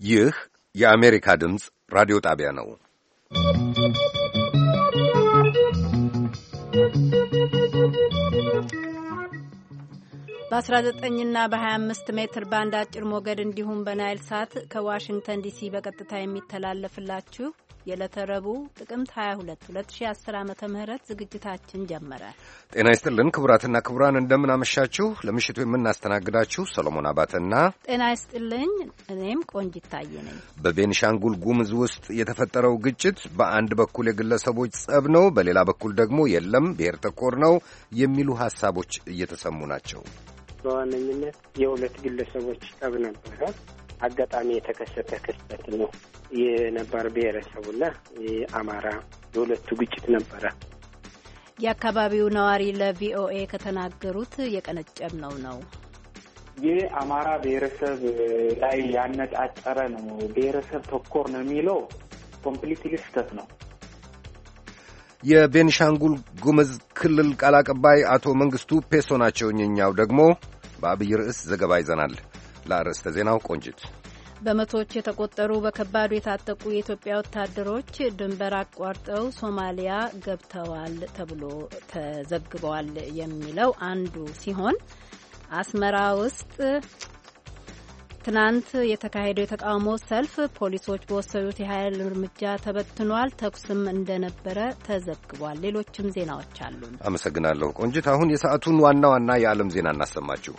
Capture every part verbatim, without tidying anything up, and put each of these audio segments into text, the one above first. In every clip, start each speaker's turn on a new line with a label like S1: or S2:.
S1: ይህ የአሜሪካ ድምፅ ራዲዮ ጣቢያ ነው።
S2: በአስራ ዘጠኝ እና በሀያ አምስት ሜትር ባንድ አጭር ሞገድ እንዲሁም በናይል ሳት ከዋሽንግተን ዲሲ በቀጥታ የሚተላለፍላችሁ የዕለተ ረቡዕ ጥቅምት ሀያ ሁለት ሁለት ሺህ አስር ዓመተ ምህረት ዝግጅታችን ጀመረ።
S1: ጤና ይስጥልን ክቡራትና ክቡራን፣ እንደምን አመሻችሁ። ለምሽቱ የምናስተናግዳችሁ ሰሎሞን አባተና
S2: ጤና ይስጥልኝ እኔም ቆንጂት ታየ ነኝ።
S1: በቤኒሻንጉል ጉሙዝ ውስጥ የተፈጠረው ግጭት በአንድ በኩል የግለሰቦች ጸብ ነው፣ በሌላ በኩል ደግሞ የለም ብሔር ተኮር ነው የሚሉ ሐሳቦች እየተሰሙ ናቸው።
S3: በዋነኝነት የሁለት ግለሰቦች ጸብ ነበረ። አጋጣሚ የተከሰተ ክስተት ነው። የነባር ብሔረሰቡና የአማራ የሁለቱ ግጭት ነበረ።
S2: የአካባቢው ነዋሪ ለቪኦኤ ከተናገሩት የቀነጨብነው ነው።
S4: የአማራ ብሔረሰብ ላይ ያነጣጠረ ነው፣ ብሔረሰብ ተኮር ነው የሚለው ኮምፕሊትሊ ስህተት ነው።
S1: የቤኒሻንጉል ጉሙዝ ክልል ቃል አቀባይ አቶ መንግስቱ ፔሶ ናቸው። እኛው ደግሞ በአብይ ርዕስ ዘገባ ይዘናል። ለአርዕስተ ዜናው ቆንጅት።
S2: በመቶዎች የተቆጠሩ በከባዱ የታጠቁ የኢትዮጵያ ወታደሮች ድንበር አቋርጠው ሶማሊያ ገብተዋል ተብሎ ተዘግበዋል የሚለው አንዱ ሲሆን አስመራ ውስጥ ትናንት የተካሄደው የተቃውሞ ሰልፍ ፖሊሶች በወሰዱት የኃይል እርምጃ ተበትኗል። ተኩስም እንደነበረ ተዘግቧል። ሌሎችም ዜናዎች አሉን።
S1: አመሰግናለሁ ቆንጅት። አሁን የሰዓቱን ዋና ዋና የዓለም ዜና እናሰማችሁ።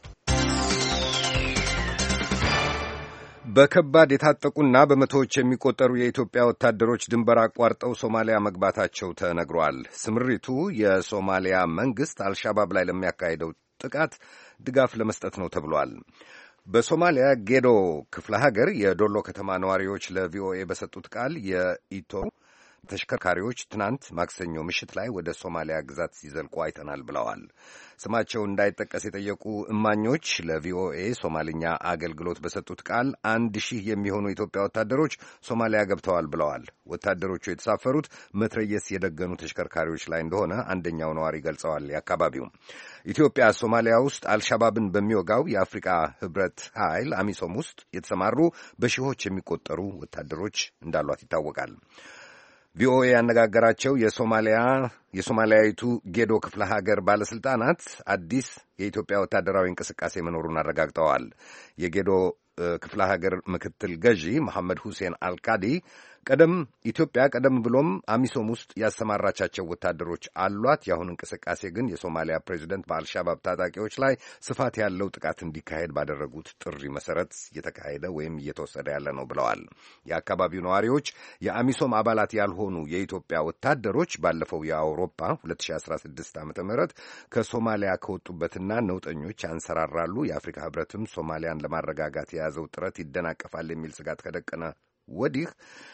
S1: በከባድ የታጠቁና በመቶዎች የሚቆጠሩ የኢትዮጵያ ወታደሮች ድንበር አቋርጠው ሶማሊያ መግባታቸው ተነግሯል። ስምሪቱ የሶማሊያ መንግሥት አልሻባብ ላይ ለሚያካሂደው ጥቃት ድጋፍ ለመስጠት ነው ተብሏል። በሶማሊያ ጌዶ ክፍለ ሀገር የዶሎ ከተማ ነዋሪዎች ለቪኦኤ በሰጡት ቃል የኢቶ ተሽከርካሪዎች ትናንት ማክሰኞ ምሽት ላይ ወደ ሶማሊያ ግዛት ሲዘልቁ አይተናል ብለዋል። ስማቸው እንዳይጠቀስ የጠየቁ እማኞች ለቪኦኤ ሶማልኛ አገልግሎት በሰጡት ቃል አንድ ሺህ የሚሆኑ የኢትዮጵያ ወታደሮች ሶማሊያ ገብተዋል ብለዋል። ወታደሮቹ የተሳፈሩት መትረየስ የደገኑ ተሽከርካሪዎች ላይ እንደሆነ አንደኛው ነዋሪ ገልጸዋል። የአካባቢው ኢትዮጵያ ሶማሊያ ውስጥ አልሻባብን በሚወጋው የአፍሪካ ሕብረት ኃይል አሚሶም ውስጥ የተሰማሩ በሺዎች የሚቆጠሩ ወታደሮች እንዳሏት ይታወቃል። ቪኦኤ ያነጋገራቸው የሶማሊያ የሶማሊያዊቱ ጌዶ ክፍለ ሀገር ባለስልጣናት አዲስ የኢትዮጵያ ወታደራዊ እንቅስቃሴ መኖሩን አረጋግጠዋል። የጌዶ ክፍለ ሀገር ምክትል ገዢ መሐመድ ሁሴን አልካዲ ቀደም ኢትዮጵያ ቀደም ብሎም አሚሶም ውስጥ ያሰማራቻቸው ወታደሮች አሏት። የአሁን እንቅስቃሴ ግን የሶማሊያ ፕሬዚደንት በአልሻባብ ታጣቂዎች ላይ ስፋት ያለው ጥቃት እንዲካሄድ ባደረጉት ጥሪ መሰረት እየተካሄደ ወይም እየተወሰደ ያለ ነው ብለዋል። የአካባቢው ነዋሪዎች የአሚሶም አባላት ያልሆኑ የኢትዮጵያ ወታደሮች ባለፈው የአውሮፓ ሁለት ሺህ አስራ ስድስት ዓመተ ምህረት ከሶማሊያ ከወጡበትና ነውጠኞች ያንሰራራሉ፣ የአፍሪካ ሕብረትም ሶማሊያን ለማረጋጋት የያዘው ጥረት ይደናቀፋል የሚል ስጋት ከደቀነ ወዲህ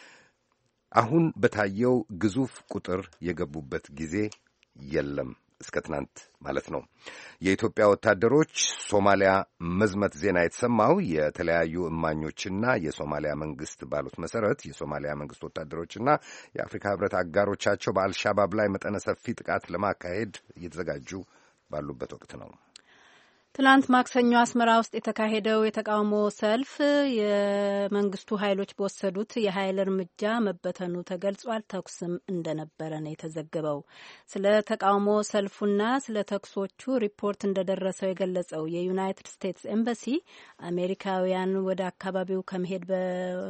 S1: አሁን በታየው ግዙፍ ቁጥር የገቡበት ጊዜ የለም። እስከ ትናንት ማለት ነው። የኢትዮጵያ ወታደሮች ሶማሊያ መዝመት ዜና የተሰማው የተለያዩ እማኞችና የሶማሊያ መንግስት ባሉት መሰረት የሶማሊያ መንግስት ወታደሮችና የአፍሪካ ሕብረት አጋሮቻቸው በአልሻባብ ላይ መጠነ ሰፊ ጥቃት ለማካሄድ እየተዘጋጁ ባሉበት ወቅት ነው።
S2: ትናንት ማክሰኞ አስመራ ውስጥ የተካሄደው የተቃውሞ ሰልፍ የመንግስቱ ኃይሎች በወሰዱት የኃይል እርምጃ መበተኑ ተገልጿል። ተኩስም እንደነበረ ነው የተዘገበው። ስለ ተቃውሞ ሰልፉና ስለ ተኩሶቹ ሪፖርት እንደደረሰው የገለጸው የዩናይትድ ስቴትስ ኤምባሲ አሜሪካውያን ወደ አካባቢው ከመሄድ በ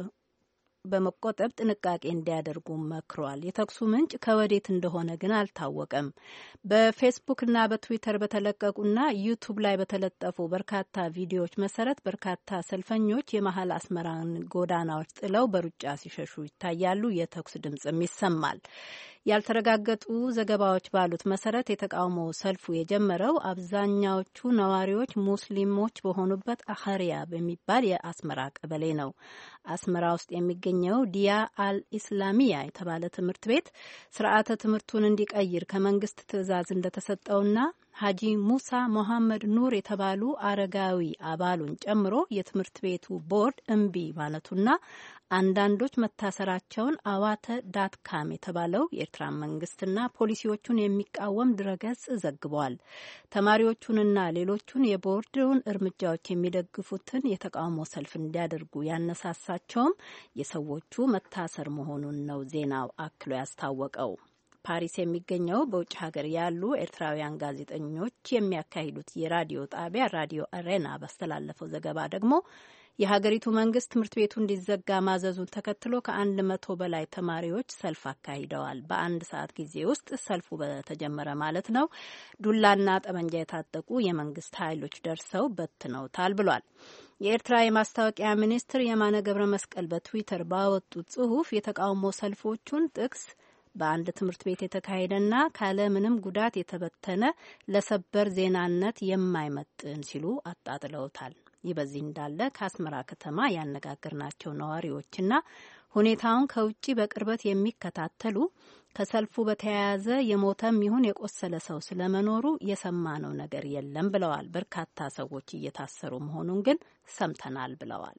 S2: በመቆጠብ ጥንቃቄ እንዲያደርጉ መክሯል። የተኩሱ ምንጭ ከወዴት እንደሆነ ግን አልታወቀም። በፌስቡክና በትዊተር በተለቀቁና ዩቱብ ላይ በተለጠፉ በርካታ ቪዲዮዎች መሰረት በርካታ ሰልፈኞች የመሀል አስመራን ጎዳናዎች ጥለው በሩጫ ሲሸሹ ይታያሉ። የተኩስ ድምጽም ይሰማል። ያልተረጋገጡ ዘገባዎች ባሉት መሰረት የተቃውሞ ሰልፉ የጀመረው አብዛኛዎቹ ነዋሪዎች ሙስሊሞች በሆኑበት አኸሪያ በሚባል የአስመራ ቀበሌ ነው። አስመራ ውስጥ የሚገኘው ዲያ አልኢስላሚያ የተባለ ትምህርት ቤት ስርዓተ ትምህርቱን እንዲቀይር ከመንግስት ትዕዛዝ እንደተሰጠውና ሀጂ ሙሳ መሐመድ ኑር የተባሉ አረጋዊ አባሉን ጨምሮ የትምህርት ቤቱ ቦርድ እምቢ ማለቱና አንዳንዶች መታሰራቸውን አዋተ ዳት ካም የተባለው የኤርትራ መንግስትና ፖሊሲዎቹን የሚቃወም ድረገጽ ዘግቧል። ተማሪዎቹንና ሌሎቹን የቦርዱን እርምጃዎች የሚደግፉትን የተቃውሞ ሰልፍ እንዲያደርጉ ያነሳሳቸውም የሰዎቹ መታሰር መሆኑን ነው ዜናው አክሎ ያስታወቀው። ፓሪስ የሚገኘው በውጭ ሀገር ያሉ ኤርትራውያን ጋዜጠኞች የሚያካሂዱት የራዲዮ ጣቢያ ራዲዮ አሬና ባስተላለፈው ዘገባ ደግሞ የሀገሪቱ መንግስት ትምህርት ቤቱ እንዲዘጋ ማዘዙን ተከትሎ ከአንድ መቶ በላይ ተማሪዎች ሰልፍ አካሂደዋል። በአንድ ሰዓት ጊዜ ውስጥ ሰልፉ በተጀመረ ማለት ነው ዱላና ጠመንጃ የታጠቁ የመንግስት ኃይሎች ደርሰው በትነውታል ብሏል። የኤርትራ የማስታወቂያ ሚኒስትር የማነ ገብረ መስቀል በትዊተር ባወጡት ጽሁፍ የተቃውሞ ሰልፎቹን ጥቅስ በአንድ ትምህርት ቤት የተካሄደና ካለ ምንም ጉዳት የተበተነ ለሰበር ዜናነት የማይመጥን ሲሉ አጣጥለውታል። ይህ በዚህ እንዳለ ከአስመራ ከተማ ያነጋገርናቸው ነዋሪዎችና ሁኔታውን ከውጭ በቅርበት የሚከታተሉ ከሰልፉ በተያያዘ የሞተም ይሁን የቆሰለ ሰው ስለመኖሩ የሰማነው ነገር የለም ብለዋል። በርካታ ሰዎች እየታሰሩ መሆኑን ግን ሰምተናል ብለዋል።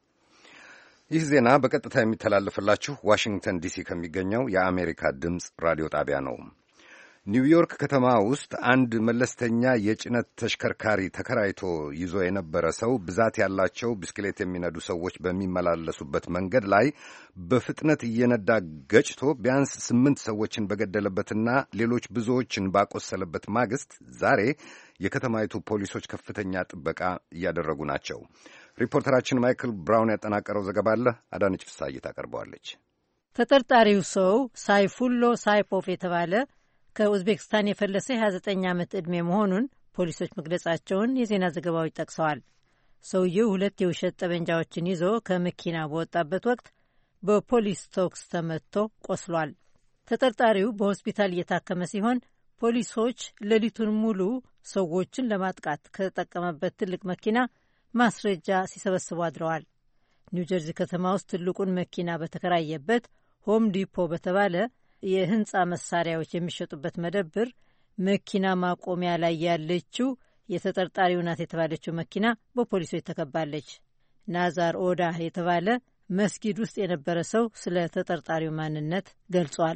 S1: ይህ ዜና በቀጥታ የሚተላለፍላችሁ ዋሽንግተን ዲሲ ከሚገኘው የአሜሪካ ድምፅ ራዲዮ ጣቢያ ነው። ኒውዮርክ ከተማ ውስጥ አንድ መለስተኛ የጭነት ተሽከርካሪ ተከራይቶ ይዞ የነበረ ሰው ብዛት ያላቸው ብስክሌት የሚነዱ ሰዎች በሚመላለሱበት መንገድ ላይ በፍጥነት እየነዳ ገጭቶ ቢያንስ ስምንት ሰዎችን በገደለበትና ሌሎች ብዙዎችን ባቆሰለበት ማግስት ዛሬ የከተማይቱ ፖሊሶች ከፍተኛ ጥበቃ እያደረጉ ናቸው። ሪፖርተራችን ማይክል ብራውን ያጠናቀረው ዘገባ አለ። አዳነች ፍስሐዬ ታቀርበዋለች።
S5: ተጠርጣሪው ሰው ሳይፉሎ ሳይፖቭ የተባለ ከኡዝቤክስታን የፈለሰ የሃያ ዘጠኝ ዓመት ዕድሜ መሆኑን ፖሊሶች መግለጻቸውን የዜና ዘገባዎች ጠቅሰዋል። ሰውየው ሁለት የውሸት ጠመንጃዎችን ይዞ ከመኪና በወጣበት ወቅት በፖሊስ ተኩስ ተመትቶ ቆስሏል። ተጠርጣሪው በሆስፒታል እየታከመ ሲሆን ፖሊሶች ሌሊቱን ሙሉ ሰዎችን ለማጥቃት ከተጠቀመበት ትልቅ መኪና ማስረጃ ሲሰበስቡ አድረዋል። ኒውጀርዚ ከተማ ውስጥ ትልቁን መኪና በተከራየበት ሆም ዲፖ በተባለ የህንፃ መሳሪያዎች የሚሸጡበት መደብር መኪና ማቆሚያ ላይ ያለችው የተጠርጣሪው ናት የተባለችው መኪና በፖሊሶች ተከባለች። ናዛር ኦዳ የተባለ መስጊድ ውስጥ የነበረ ሰው ስለ ተጠርጣሪው ማንነት ገልጿል።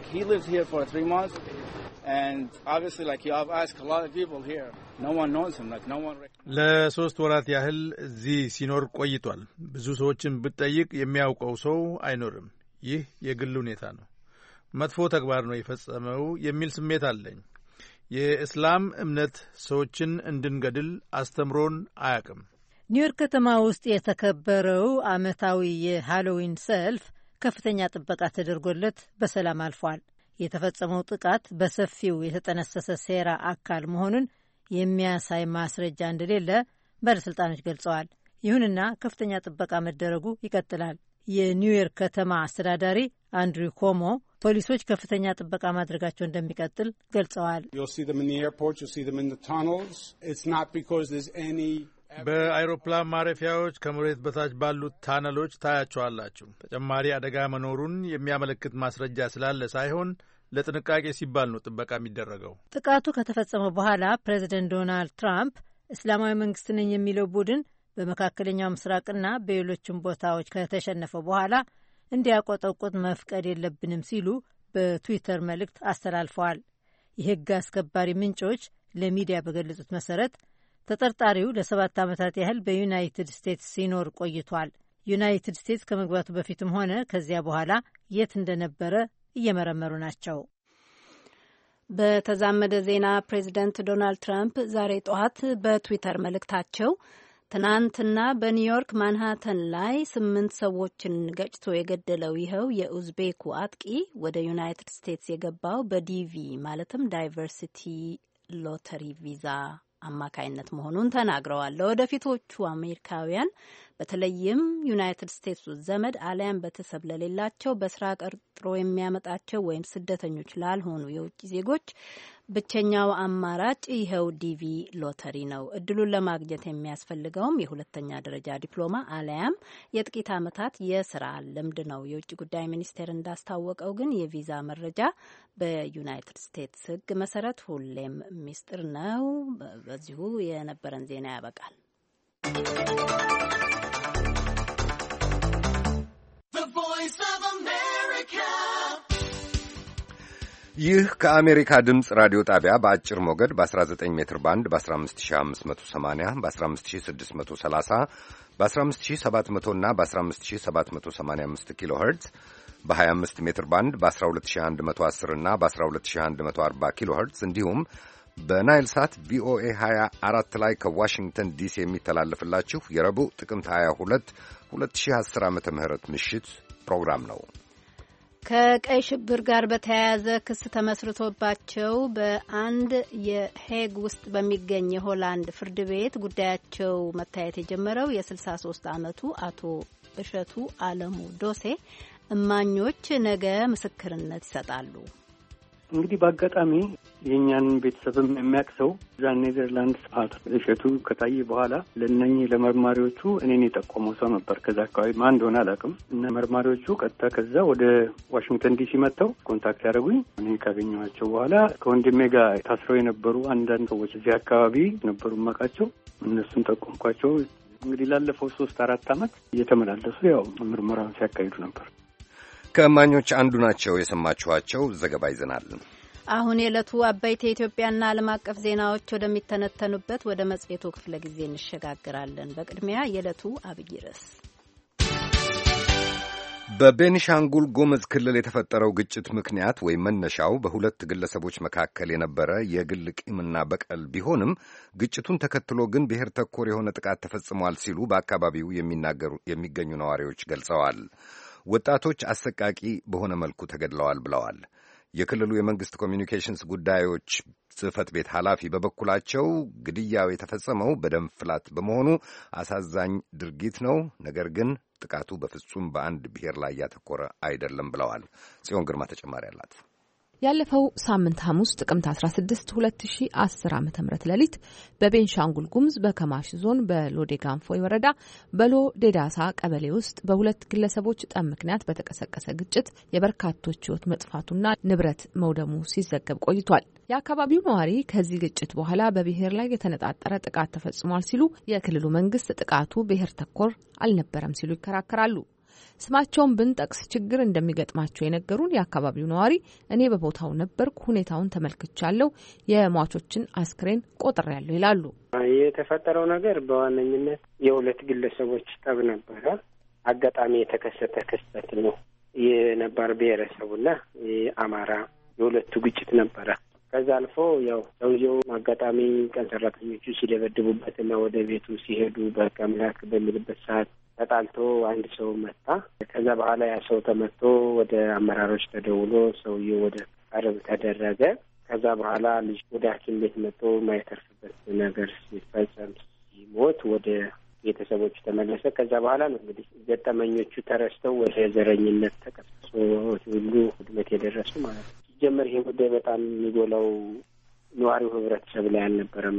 S6: ለሶስት ወራት ያህል እዚህ ሲኖር ቆይቷል። ብዙ ሰዎችን ብትጠይቅ የሚያውቀው ሰው አይኖርም። ይህ የግል ሁኔታ ነው። መጥፎ ተግባር ነው የፈጸመው የሚል ስሜት አለኝ። የእስላም እምነት ሰዎችን እንድንገድል አስተምሮን አያውቅም።
S5: ኒውዮርክ ከተማ ውስጥ የተከበረው ዓመታዊ የሃሎዊን ሰልፍ ከፍተኛ ጥበቃ ተደርጎለት በሰላም አልፏል። የተፈጸመው ጥቃት በሰፊው የተጠነሰሰ ሴራ አካል መሆኑን የሚያሳይ ማስረጃ እንደሌለ ባለሥልጣኖች ገልጸዋል። ይሁንና ከፍተኛ ጥበቃ መደረጉ ይቀጥላል። የኒውዮርክ ከተማ አስተዳዳሪ አንድሪው ኮሞ ፖሊሶች ከፍተኛ ጥበቃ ማድረጋቸው እንደሚቀጥል ገልጸዋል።
S6: በአይሮፕላን ማረፊያዎች ከመሬት በታች ባሉት ታነሎች ታያቸዋላችሁ። ተጨማሪ አደጋ መኖሩን የሚያመለክት ማስረጃ ስላለ ሳይሆን ለጥንቃቄ ሲባል ነው ጥበቃ የሚደረገው።
S5: ጥቃቱ ከተፈጸመ በኋላ ፕሬዚደንት ዶናልድ ትራምፕ እስላማዊ መንግስት ነኝ የሚለው ቡድን በመካከለኛው ምስራቅና በሌሎችም ቦታዎች ከተሸነፈ በኋላ እንዲያቆጠቁጥ መፍቀድ የለብንም ሲሉ በትዊተር መልእክት አስተላልፈዋል። የሕግ አስከባሪ ምንጮች ለሚዲያ በገለጹት መሰረት ተጠርጣሪው ለሰባት ዓመታት ያህል በዩናይትድ ስቴትስ ሲኖር ቆይቷል። ዩናይትድ ስቴትስ ከመግባቱ በፊትም ሆነ ከዚያ በኋላ የት እንደነበረ እየመረመሩ ናቸው።
S2: በተዛመደ ዜና ፕሬዚደንት ዶናልድ ትራምፕ ዛሬ ጠዋት በትዊተር መልእክታቸው ትናንትና በኒውዮርክ ማንሃተን ላይ ስምንት ሰዎችን ገጭቶ የገደለው ይኸው የኡዝቤኩ አጥቂ ወደ ዩናይትድ ስቴትስ የገባው በዲቪ ማለትም ዳይቨርሲቲ ሎተሪ ቪዛ አማካይነት መሆኑን ተናግረዋል። ለወደፊቶቹ አሜሪካውያን በተለይም ዩናይትድ ስቴትስ ውስጥ ዘመድ አሊያም ቤተሰብ ለሌላቸው በስራ ቀጥሮ የሚያመጣቸው ወይም ስደተኞች ላልሆኑ የውጭ ዜጎች ብቸኛው አማራጭ ይኸው ዲቪ ሎተሪ ነው። እድሉን ለማግኘት የሚያስፈልገውም የሁለተኛ ደረጃ ዲፕሎማ አለያም የጥቂት ዓመታት የስራ ልምድ ነው። የውጭ ጉዳይ ሚኒስቴር እንዳስታወቀው ግን የቪዛ መረጃ በዩናይትድ ስቴትስ ሕግ መሰረት ሁሌም ሚስጥር ነው። በዚሁ የነበረን ዜና ያበቃል።
S1: ይህ ከአሜሪካ ድምፅ ራዲዮ ጣቢያ በአጭር ሞገድ በ19 ሜትር ባንድ በ15580 በ15630 በ15700 እና በ15785 ኪሎ ሄርትዝ በ25 ሜትር ባንድ በ12110 እና በ12140 ኪሎ ሄርትዝ እንዲሁም በናይል ሳት ቪኦኤ ሀያ አራት ላይ ከዋሽንግተን ዲሲ የሚተላለፍላችሁ የረቡዕ ጥቅምት ሀያ ሁለት ሁለት ሺህ አስር ዓመተ ምህረት ምሽት ፕሮግራም ነው።
S2: ከቀይ ሽብር ጋር በተያያዘ ክስ ተመስርቶባቸው በአንድ የሄግ ውስጥ በሚገኝ የሆላንድ ፍርድ ቤት ጉዳያቸው መታየት የጀመረው የስልሳ ሶስት ዓመቱ አቶ እሸቱ አለሙ ዶሴ እማኞች ነገ ምስክርነት ይሰጣሉ።
S7: እንግዲህ በአጋጣሚ የእኛን ቤተሰብም የሚያቅሰው እዛ ኔዘርላንድ አቶ እሸቱ ከታየ በኋላ ለእነኚህ ለመርማሪዎቹ እኔን የጠቆመው ሰው ነበር። ከዛ አካባቢ ማን እንደሆነ አላውቅም። እና መርማሪዎቹ ቀጥታ ከዛ ወደ ዋሽንግተን ዲሲ መጥተው ኮንታክት ያደረጉኝ። እኔ ካገኘኋቸው በኋላ ከወንድሜ ጋር ታስረው የነበሩ አንዳንድ ሰዎች እዚህ አካባቢ ነበሩ የማውቃቸው፣ እነሱን ጠቆምኳቸው። እንግዲህ ላለፈው ሶስት አራት ዓመት እየተመላለሱ ያው ምርመራውን ሲያካሂዱ ነበር።
S1: ከእማኞች አንዱ ናቸው የሰማችኋቸው። ዘገባ ይዘናል።
S2: አሁን የዕለቱ አበይት የኢትዮጵያና ዓለም አቀፍ ዜናዎች ወደሚተነተኑበት ወደ መጽሔቱ ክፍለ ጊዜ እንሸጋግራለን። በቅድሚያ የዕለቱ አብይ ርዕስ።
S1: በቤኒሻንጉል ጉሙዝ ክልል የተፈጠረው ግጭት ምክንያት ወይም መነሻው በሁለት ግለሰቦች መካከል የነበረ የግል ቂምና በቀል ቢሆንም ግጭቱን ተከትሎ ግን ብሔር ተኮር የሆነ ጥቃት ተፈጽሟል ሲሉ በአካባቢው የሚናገሩ የሚገኙ ነዋሪዎች ገልጸዋል። ወጣቶች አሰቃቂ በሆነ መልኩ ተገድለዋል ብለዋል። የክልሉ የመንግሥት ኮሚኒኬሽንስ ጉዳዮች ጽሕፈት ቤት ኃላፊ በበኩላቸው ግድያው የተፈጸመው በደም ፍላት በመሆኑ አሳዛኝ ድርጊት ነው፣ ነገር ግን ጥቃቱ በፍጹም በአንድ ብሔር ላይ ያተኮረ አይደለም ብለዋል። ጽዮን ግርማ ተጨማሪ አላት።
S8: ያለፈው ሳምንት ሐሙስ ጥቅምት አስራ ስድስት ሁለት ሺህ አስር ዓመተ ምህረት ሌሊት በቤንሻንጉል ጉሙዝ በከማሽ ዞን በሎዴ ጋንፎይ ወረዳ በሎ ዴዳሳ ቀበሌ ውስጥ በሁለት ግለሰቦች ጠብ ምክንያት በተቀሰቀሰ ግጭት የበርካቶች ሕይወት መጥፋቱና ንብረት መውደሙ ሲዘገብ ቆይቷል። የአካባቢው ነዋሪ ከዚህ ግጭት በኋላ በብሔር ላይ የተነጣጠረ ጥቃት ተፈጽሟል ሲሉ፣ የክልሉ መንግስት ጥቃቱ ብሔር ተኮር አልነበረም ሲሉ ይከራከራሉ። ስማቸውን ብንጠቅስ ችግር እንደሚገጥማቸው የነገሩን የአካባቢው ነዋሪ እኔ በቦታው ነበርኩ፣ ሁኔታውን ተመልክቻለሁ፣ የሟቾችን አስክሬን ቆጥሬያለሁ ይላሉ።
S3: የተፈጠረው ነገር በዋነኝነት የሁለት ግለሰቦች ጠብ ነበረ። አጋጣሚ የተከሰተ ክስተት ነው። የነባር ብሔረሰቡና የአማራ የሁለቱ ግጭት ነበረ። ከዛ አልፎ ያው ሰውየው አጋጣሚ ቀን ሰራተኞቹ ሲደበድቡበትና ወደ ቤቱ ሲሄዱ በሕግ አምላክ በሚልበት ሰዓት ተጣልቶ አንድ ሰው መታ። ከዛ በኋላ ያ ሰው ተመቶ ወደ አመራሮች ተደውሎ ሰውየው ወደ ቀርብ ተደረገ። ከዛ በኋላ ልጅ ወደ ሐኪም ቤት መጥቶ ማይተርፍበት ነገር ሲፈጸም ሲሞት ወደ ቤተሰቦቹ ተመለሰ። ከዛ በኋላ ነው እንግዲህ ገጠመኞቹ ተረስተው ወደ ዘረኝነት ተቀስቅሶ ሁሉ ውድመት የደረሱ ማለት ነው። ሲጀመር ይሄ ጉዳይ በጣም የሚጎላው ነዋሪው ህብረተሰብ ላይ አልነበረም፣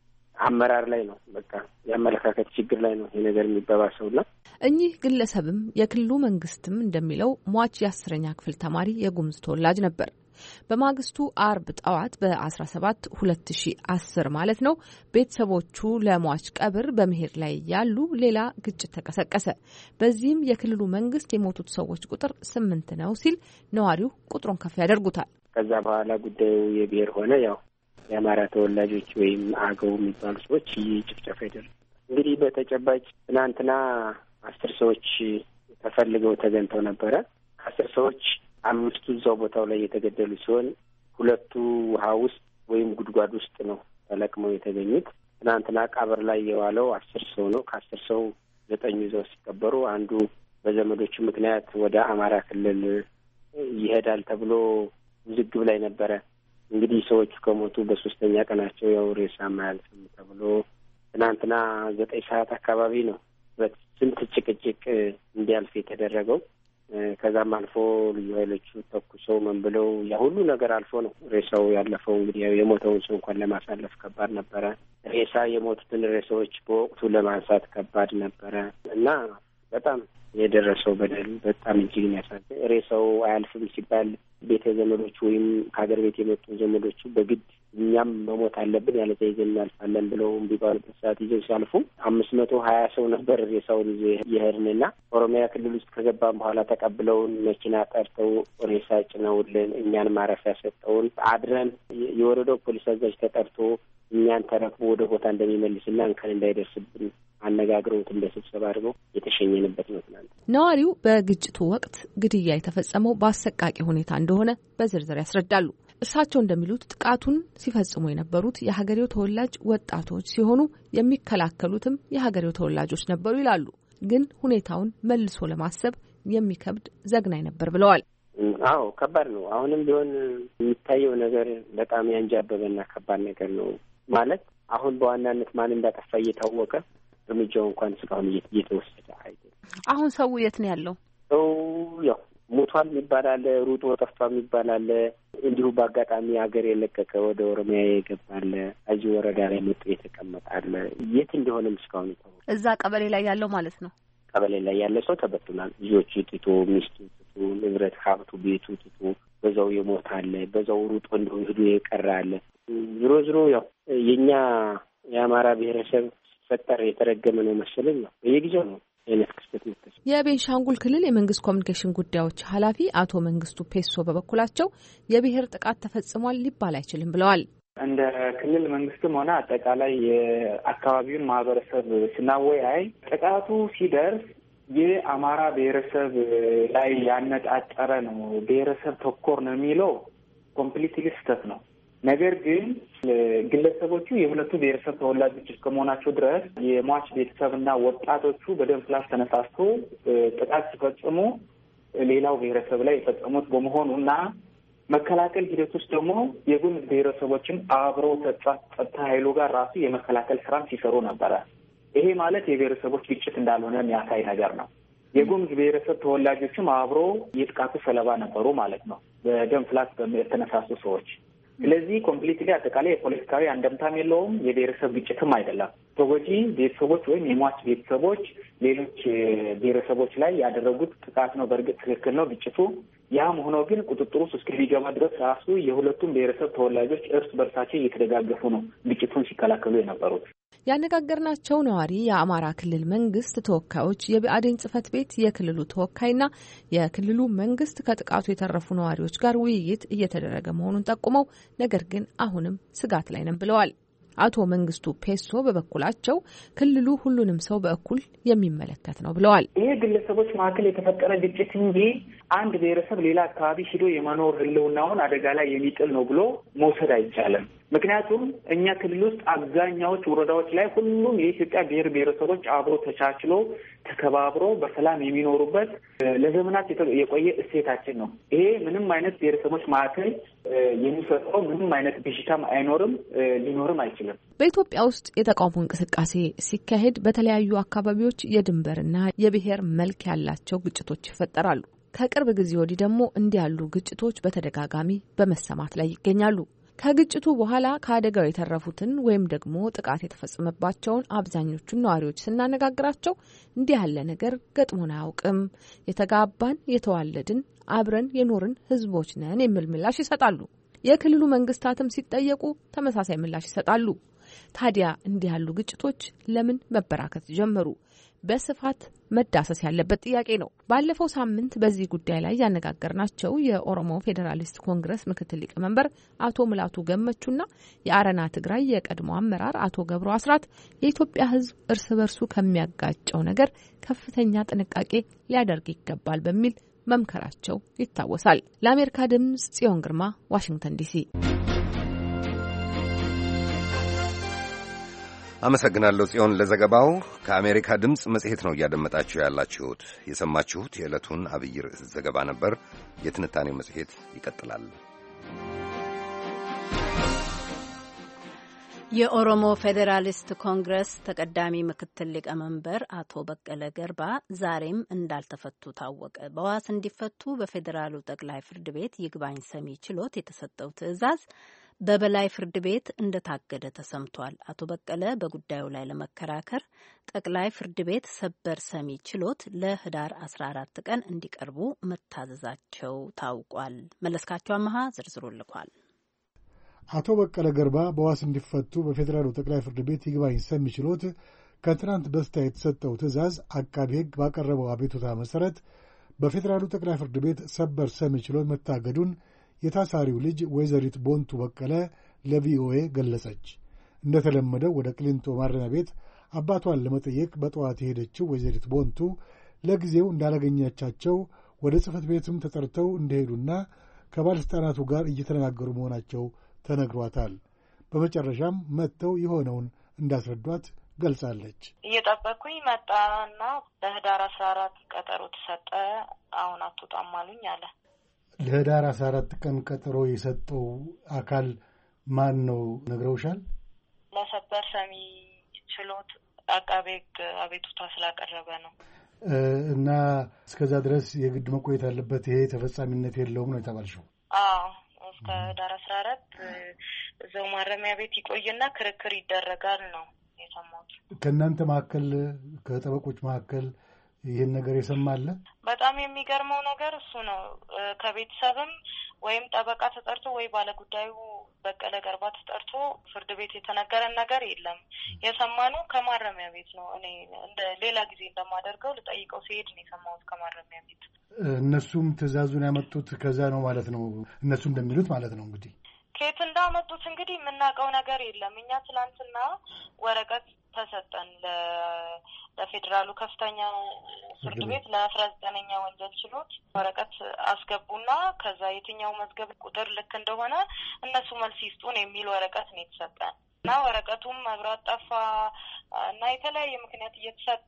S3: አመራር ላይ ነው። በቃ የአመለካከት ችግር ላይ ነው ይሄ ነገር የሚባባሰውና
S8: እኚህ ግለሰብም የክልሉ መንግስትም እንደሚለው ሟች የአስረኛ ክፍል ተማሪ የጉሙዝ ተወላጅ ነበር። በማግስቱ አርብ ጠዋት በአስራ ሰባት ሁለት ሺህ አስር ማለት ነው ቤተሰቦቹ ለሟች ቀብር በመሄድ ላይ ያሉ ሌላ ግጭት ተቀሰቀሰ። በዚህም የክልሉ መንግስት የሞቱት ሰዎች ቁጥር ስምንት ነው ሲል ነዋሪው ቁጥሩን ከፍ ያደርጉታል።
S3: ከዛ በኋላ ጉዳዩ የብሔር ሆነ። ያው የአማራ ተወላጆች ወይም አገው የሚባሉ ሰዎች ጭፍጨፋ ይደረግ። እንግዲህ በተጨባጭ ትናንትና አስር ሰዎች ተፈልገው ተገኝተው ነበረ። አስር ሰዎች አምስቱ እዛው ቦታው ላይ የተገደሉ ሲሆን ሁለቱ ውሃ ውስጥ ወይም ጉድጓድ ውስጥ ነው ተለቅመው የተገኙት። ትናንትና ቀብር ላይ የዋለው አስር ሰው ነው። ከአስር ሰው ዘጠኙ ይዘው ሲቀበሩ አንዱ በዘመዶቹ ምክንያት ወደ አማራ ክልል ይሄዳል ተብሎ ውዝግብ ላይ ነበረ። እንግዲህ ሰዎቹ ከሞቱ በሶስተኛ ቀናቸው ያው ሬሳ ማያልፍም ተብሎ ትናንትና ዘጠኝ ሰዓት አካባቢ ነው በስንት ጭቅጭቅ እንዲያልፍ የተደረገው። ከዛም አልፎ ልዩ ኃይሎቹ ተኩሰው ምን ብለው ያ ሁሉ ነገር አልፎ ነው ሬሳው ያለፈው። እንግዲህ የሞተውን ሰው እንኳን ለማሳለፍ ከባድ ነበረ። ሬሳ የሞቱትን ሬሳዎች በወቅቱ ለማንሳት ከባድ ነበረ እና በጣም የደረሰው በደል በጣም እጅግ የሚያሳዝን። ሬሳው አያልፍም ሲባል ቤተ ዘመዶች ወይም ከሀገር ቤት የመጡ ዘመዶቹ በግድ እኛም መሞት አለብን ያለ ተይዘን እናልፋለን ብለው ቢባሉበት ሰዓት ይዘው ሲያልፉ አምስት መቶ ሀያ ሰው ነበር ሬሳውን ይዘው የሄድንና ኦሮሚያ ክልል ውስጥ ከገባን በኋላ ተቀብለውን መኪና ጠርተው ሬሳ ጭነውልን እኛን ማረፊያ ሰጠውን። አድረን የወረዳው ፖሊስ አዛዥ ተጠርቶ እኛን ተረክቦ ወደ ቦታ እንደሚመልስና እንከን እንዳይደርስብን አነጋግረውት እንደ ስብሰባ አድርገው የተሸኘንበት ነው ትናንት።
S8: ነዋሪው በግጭቱ ወቅት ግድያ የተፈጸመው በአሰቃቂ ሁኔታ እንደሆነ በዝርዝር ያስረዳሉ። እርሳቸው እንደሚሉት ጥቃቱን ሲፈጽሙ የነበሩት የሀገሬው ተወላጅ ወጣቶች ሲሆኑ የሚከላከሉትም የሀገሬው ተወላጆች ነበሩ ይላሉ። ግን ሁኔታውን መልሶ ለማሰብ የሚከብድ ዘግናኝ ነበር ብለዋል።
S3: አዎ ከባድ ነው። አሁንም ቢሆን የሚታየው ነገር በጣም ያንጃበበና ከባድ ነገር ነው። ማለት አሁን በዋናነት ማን እንዳጠፋ እየታወቀ እርምጃው እንኳን እስካሁን እየተወሰደ አይደለም።
S8: አሁን ሰው የት ነው ያለው?
S3: ሰው ያው ሞቷል ይባላል፣ ሩጦ ጠፋ ይባላል። እንዲሁ በአጋጣሚ ሀገር የለቀቀ ወደ ኦሮሚያ የገባል፣ እዚህ ወረዳ ላይ መጥቶ የተቀመጣል። የት እንደሆነም እስካሁን ይታወቅ።
S8: እዛ ቀበሌ ላይ ያለው ማለት ነው።
S3: ቀበሌ ላይ ያለ ሰው ተበትኗል። ልጆቹ ትቶ፣ ሚስቱ ትቶ፣ ንብረት ሀብቱ ቤቱ ትቶ በዛው የሞታል፣ በዛው ሩጦ እንደው ሄዶ የቀራል። ዝሮ ዝሮ ያው የኛ የአማራ ብሔረሰብ ፈጠር የተረገመ ነው መሰለኝ ነው በየጊዜው ነው አይነት ክስተት ነው።
S8: የቤንሻንጉል ክልል የመንግስት ኮሚኒኬሽን ጉዳዮች ኃላፊ አቶ መንግስቱ ፔሶ በበኩላቸው የብሔር ጥቃት ተፈጽሟል ሊባል አይችልም ብለዋል።
S4: እንደ ክልል መንግስትም ሆነ አጠቃላይ የአካባቢውን ማህበረሰብ ስናወያይ ጥቃቱ ሲደርስ የአማራ ብሔረሰብ ላይ ያነጣጠረ ነው፣ ብሔረሰብ ተኮር ነው የሚለው ኮምፕሊትሊ ስህተት ነው። ነገር ግን ግለሰቦቹ የሁለቱ ብሔረሰብ ተወላጆች እስከመሆናቸው ድረስ የሟች ቤተሰብና ወጣቶቹ በደም ፍላሽ ተነሳስቶ ጥቃት ሲፈጽሙ ሌላው ብሔረሰብ ላይ የፈጸሙት በመሆኑ እና መከላከል ሂደት ውስጥ ደግሞ የጉሙዝ ብሔረሰቦችን አብረው ጸጥታ ኃይሉ ጋር ራሱ የመከላከል ስራም ሲሰሩ ነበረ። ይሄ ማለት የብሔረሰቦች ግጭት እንዳልሆነ የሚያሳይ ነገር ነው። የጉሙዝ ብሔረሰብ ተወላጆችም አብረው የጥቃቱ ሰለባ ነበሩ ማለት ነው፣ በደም ፍላሽ የተነሳሱ ሰዎች። ስለዚህ ኮምፕሊትሊ አጠቃላይ የፖለቲካዊ አንደምታም የለውም፣ የብሔረሰብ ግጭትም አይደለም። ተጎጂ ቤተሰቦች ወይም የሟች ቤተሰቦች ሌሎች ብሔረሰቦች ላይ ያደረጉት ጥቃት ነው። በእርግጥ ትክክል ነው ግጭቱ። ያም ሆኖ ግን ቁጥጥሩ ውስጥ እስከሚገባ ድረስ ራሱ የሁለቱም ብሔረሰብ ተወላጆች እርስ በርሳቸው እየተደጋገፉ ነው ግጭቱን ሲከላከሉ የነበሩት።
S8: ያነጋገርናቸው ነዋሪ የአማራ ክልል መንግስት ተወካዮች፣ የብአዴን ጽህፈት ቤት የክልሉ ተወካይና የክልሉ መንግስት ከጥቃቱ የተረፉ ነዋሪዎች ጋር ውይይት እየተደረገ መሆኑን ጠቁመው ነገር ግን አሁንም ስጋት ላይ ነን ብለዋል። አቶ መንግስቱ ፔሶ በበኩላቸው ክልሉ ሁሉንም ሰው በእኩል የሚመለከት ነው ብለዋል።
S4: ይሄ ግለሰቦች መካከል የተፈጠረ ግጭት እንጂ አንድ ብሔረሰብ ሌላ አካባቢ ሂዶ የመኖር ህልውናውን አደጋ ላይ የሚጥል ነው ብሎ መውሰድ አይቻልም። ምክንያቱም እኛ ክልል ውስጥ አብዛኛዎች ወረዳዎች ላይ ሁሉም የኢትዮጵያ ብሔር ብሔረሰቦች አብሮ ተቻችሎ ተከባብሮ በሰላም የሚኖሩበት ለዘመናት የቆየ እሴታችን ነው። ይሄ ምንም አይነት ብሔረሰቦች መካከል የሚፈጥረው ምንም አይነት ብዥታም አይኖርም፣ ሊኖርም አይችልም።
S8: በኢትዮጵያ ውስጥ የተቃውሞ እንቅስቃሴ ሲካሄድ በተለያዩ አካባቢዎች የድንበርና የብሔር መልክ ያላቸው ግጭቶች ይፈጠራሉ። ከቅርብ ጊዜ ወዲህ ደግሞ እንዲህ ያሉ ግጭቶች በተደጋጋሚ በመሰማት ላይ ይገኛሉ። ከግጭቱ በኋላ ከአደጋው የተረፉትን ወይም ደግሞ ጥቃት የተፈጸመባቸውን አብዛኞቹን ነዋሪዎች ስናነጋግራቸው እንዲህ ያለ ነገር ገጥሞን አያውቅም፣ የተጋባን የተዋለድን አብረን የኖርን ህዝቦች ነን የሚል ምላሽ ይሰጣሉ። የክልሉ መንግስታትም ሲጠየቁ ተመሳሳይ ምላሽ ይሰጣሉ። ታዲያ እንዲህ ያሉ ግጭቶች ለምን መበራከት ጀመሩ? በስፋት መዳሰስ ያለበት ጥያቄ ነው። ባለፈው ሳምንት በዚህ ጉዳይ ላይ ያነጋገርናቸው የኦሮሞ ፌዴራሊስት ኮንግረስ ምክትል ሊቀመንበር አቶ ሙላቱ ገመቹና የአረና ትግራይ የቀድሞ አመራር አቶ ገብሩ አስራት የኢትዮጵያ ሕዝብ እርስ በርሱ ከሚያጋጨው ነገር ከፍተኛ ጥንቃቄ ሊያደርግ ይገባል በሚል መምከራቸው ይታወሳል። ለአሜሪካ ድምጽ ጽዮን ግርማ ዋሽንግተን ዲሲ።
S1: አመሰግናለሁ ጽዮን ለዘገባው። ከአሜሪካ ድምፅ መጽሔት ነው እያደመጣችሁ ያላችሁት። የሰማችሁት የዕለቱን አብይ ርዕስ ዘገባ ነበር። የትንታኔው መጽሔት ይቀጥላል።
S2: የኦሮሞ ፌዴራሊስት ኮንግረስ ተቀዳሚ ምክትል ሊቀመንበር አቶ በቀለ ገርባ ዛሬም እንዳልተፈቱ ታወቀ። በዋስ እንዲፈቱ በፌዴራሉ ጠቅላይ ፍርድ ቤት ይግባኝ ሰሚ ችሎት የተሰጠው ትዕዛዝ በበላይ ፍርድ ቤት እንደታገደ ተሰምቷል። አቶ በቀለ በጉዳዩ ላይ ለመከራከር ጠቅላይ ፍርድ ቤት ሰበር ሰሚ ችሎት ለህዳር አስራ አራት ቀን እንዲቀርቡ መታዘዛቸው ታውቋል። መለስካቸው አመሃ ዝርዝሩ ልኳል።
S9: አቶ በቀለ ገርባ በዋስ እንዲፈቱ በፌዴራሉ ጠቅላይ ፍርድ ቤት ይግባኝ ሰሚ ችሎት ከትናንት በስቲያ የተሰጠው ትዕዛዝ አቃቤ ሕግ ባቀረበው አቤቱታ መሠረት በፌዴራሉ ጠቅላይ ፍርድ ቤት ሰበር ሰሚ ችሎት መታገዱን የታሳሪው ልጅ ወይዘሪት ቦንቱ በቀለ ለቪኦኤ ገለጸች። እንደተለመደው ወደ ቅሊንጦ ማረሚያ ቤት አባቷን ለመጠየቅ በጠዋት የሄደችው ወይዘሪት ቦንቱ ለጊዜው እንዳላገኛቻቸው ወደ ጽሕፈት ቤትም ተጠርተው እንደሄዱና ከባለሥልጣናቱ ጋር እየተነጋገሩ መሆናቸው ተነግሯታል። በመጨረሻም መጥተው የሆነውን እንዳስረዷት ገልጻለች።
S10: እየጠበቅኩኝ መጣና ለህዳር አስራ አራት ቀጠሮ ተሰጠ። አሁን አትወጣም አሉኝ አለ።
S9: ለህዳር አስራ አራት ቀን ቀጠሮ የሰጠው አካል ማን ነው ነግረውሻል?
S10: ለሰበር ሰሚ ችሎት አቃቤ ሕግ አቤቱታ ስላቀረበ ነው።
S9: እና እስከዛ ድረስ የግድ መቆየት አለበት፣ ይሄ ተፈጻሚነት የለውም ነው የተባልሽው?
S10: አዎ እስከ ህዳር አስራ አራት እዛው ማረሚያ ቤት ይቆይና ክርክር ይደረጋል ነው የሰማሁት። ከእናንተ
S9: መካከል ከጠበቆች መካከል ይህን ነገር የሰማለ?
S10: በጣም የሚገርመው ነገር እሱ ነው። ከቤተሰብም ወይም ጠበቃ ተጠርቶ ወይ ባለጉዳዩ በቀለ ገርባ ተጠርቶ ፍርድ ቤት የተነገረን ነገር የለም። የሰማነው ከማረሚያ ቤት ነው። እኔ እንደ ሌላ ጊዜ እንደማደርገው ልጠይቀው ሲሄድ ነው የሰማሁት ከማረሚያ ቤት።
S9: እነሱም ትዕዛዙን ያመጡት ከዛ ነው ማለት ነው፣ እነሱ እንደሚሉት ማለት ነው። እንግዲህ
S10: ከየት እንዳመጡት እንግዲህ የምናውቀው ነገር የለም። እኛ ትናንትና ወረቀት ተሰጠን ለፌዴራሉ ከፍተኛ ፍርድ ቤት ለአስራ ዘጠነኛ ወንጀል ችሎት ወረቀት አስገቡና ከዛ የትኛው መዝገብ ቁጥር ልክ እንደሆነ እነሱ መልስ ይስጡን የሚል ወረቀት ነው የተሰጠን እና ወረቀቱም መብራት ጠፋ እና የተለያየ ምክንያት እየተሰጠ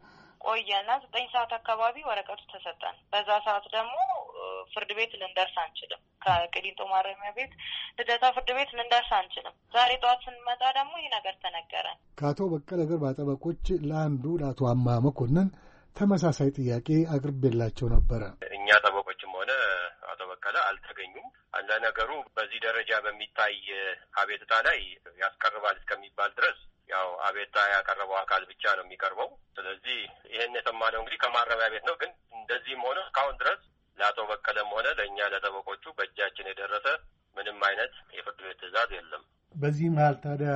S10: ቆየና ዘጠኝ ሰዓት አካባቢ ወረቀቱ ተሰጠን። በዛ ሰዓት ደግሞ ፍርድ ቤት ልንደርስ አንችልም። ከቅሊንጦ ማረሚያ ቤት ልደታ ፍርድ ቤት ልንደርስ አንችልም። ዛሬ ጠዋት ስንመጣ ደግሞ ይህ ነገር ተነገረን።
S9: ከአቶ በቀለ ገርባ ጠበቆች ለአንዱ ለአቶ አማ መኮንን ተመሳሳይ ጥያቄ አቅርቤላቸው ነበረ።
S1: እኛ ጠበቆችም ሆነ አቶ በቀለ አልተገኙም። አንድ ነገሩ በዚህ ደረጃ በሚታይ አቤቱታ ላይ ያስቀርባል እስከሚባል ድረስ ያው አቤቱታ ያቀረበው አካል ብቻ ነው የሚቀርበው። ስለዚህ ይሄን የሰማነው እንግዲህ ከማረሚያ ቤት ነው። ግን እንደዚህም ሆነ እስካሁን ድረስ ለአቶ በቀለም ሆነ ለእኛ ለጠበቆቹ በእጃችን የደረሰ ምንም አይነት የፍርድ ቤት ትዕዛዝ የለም።
S9: በዚህ መሀል ታዲያ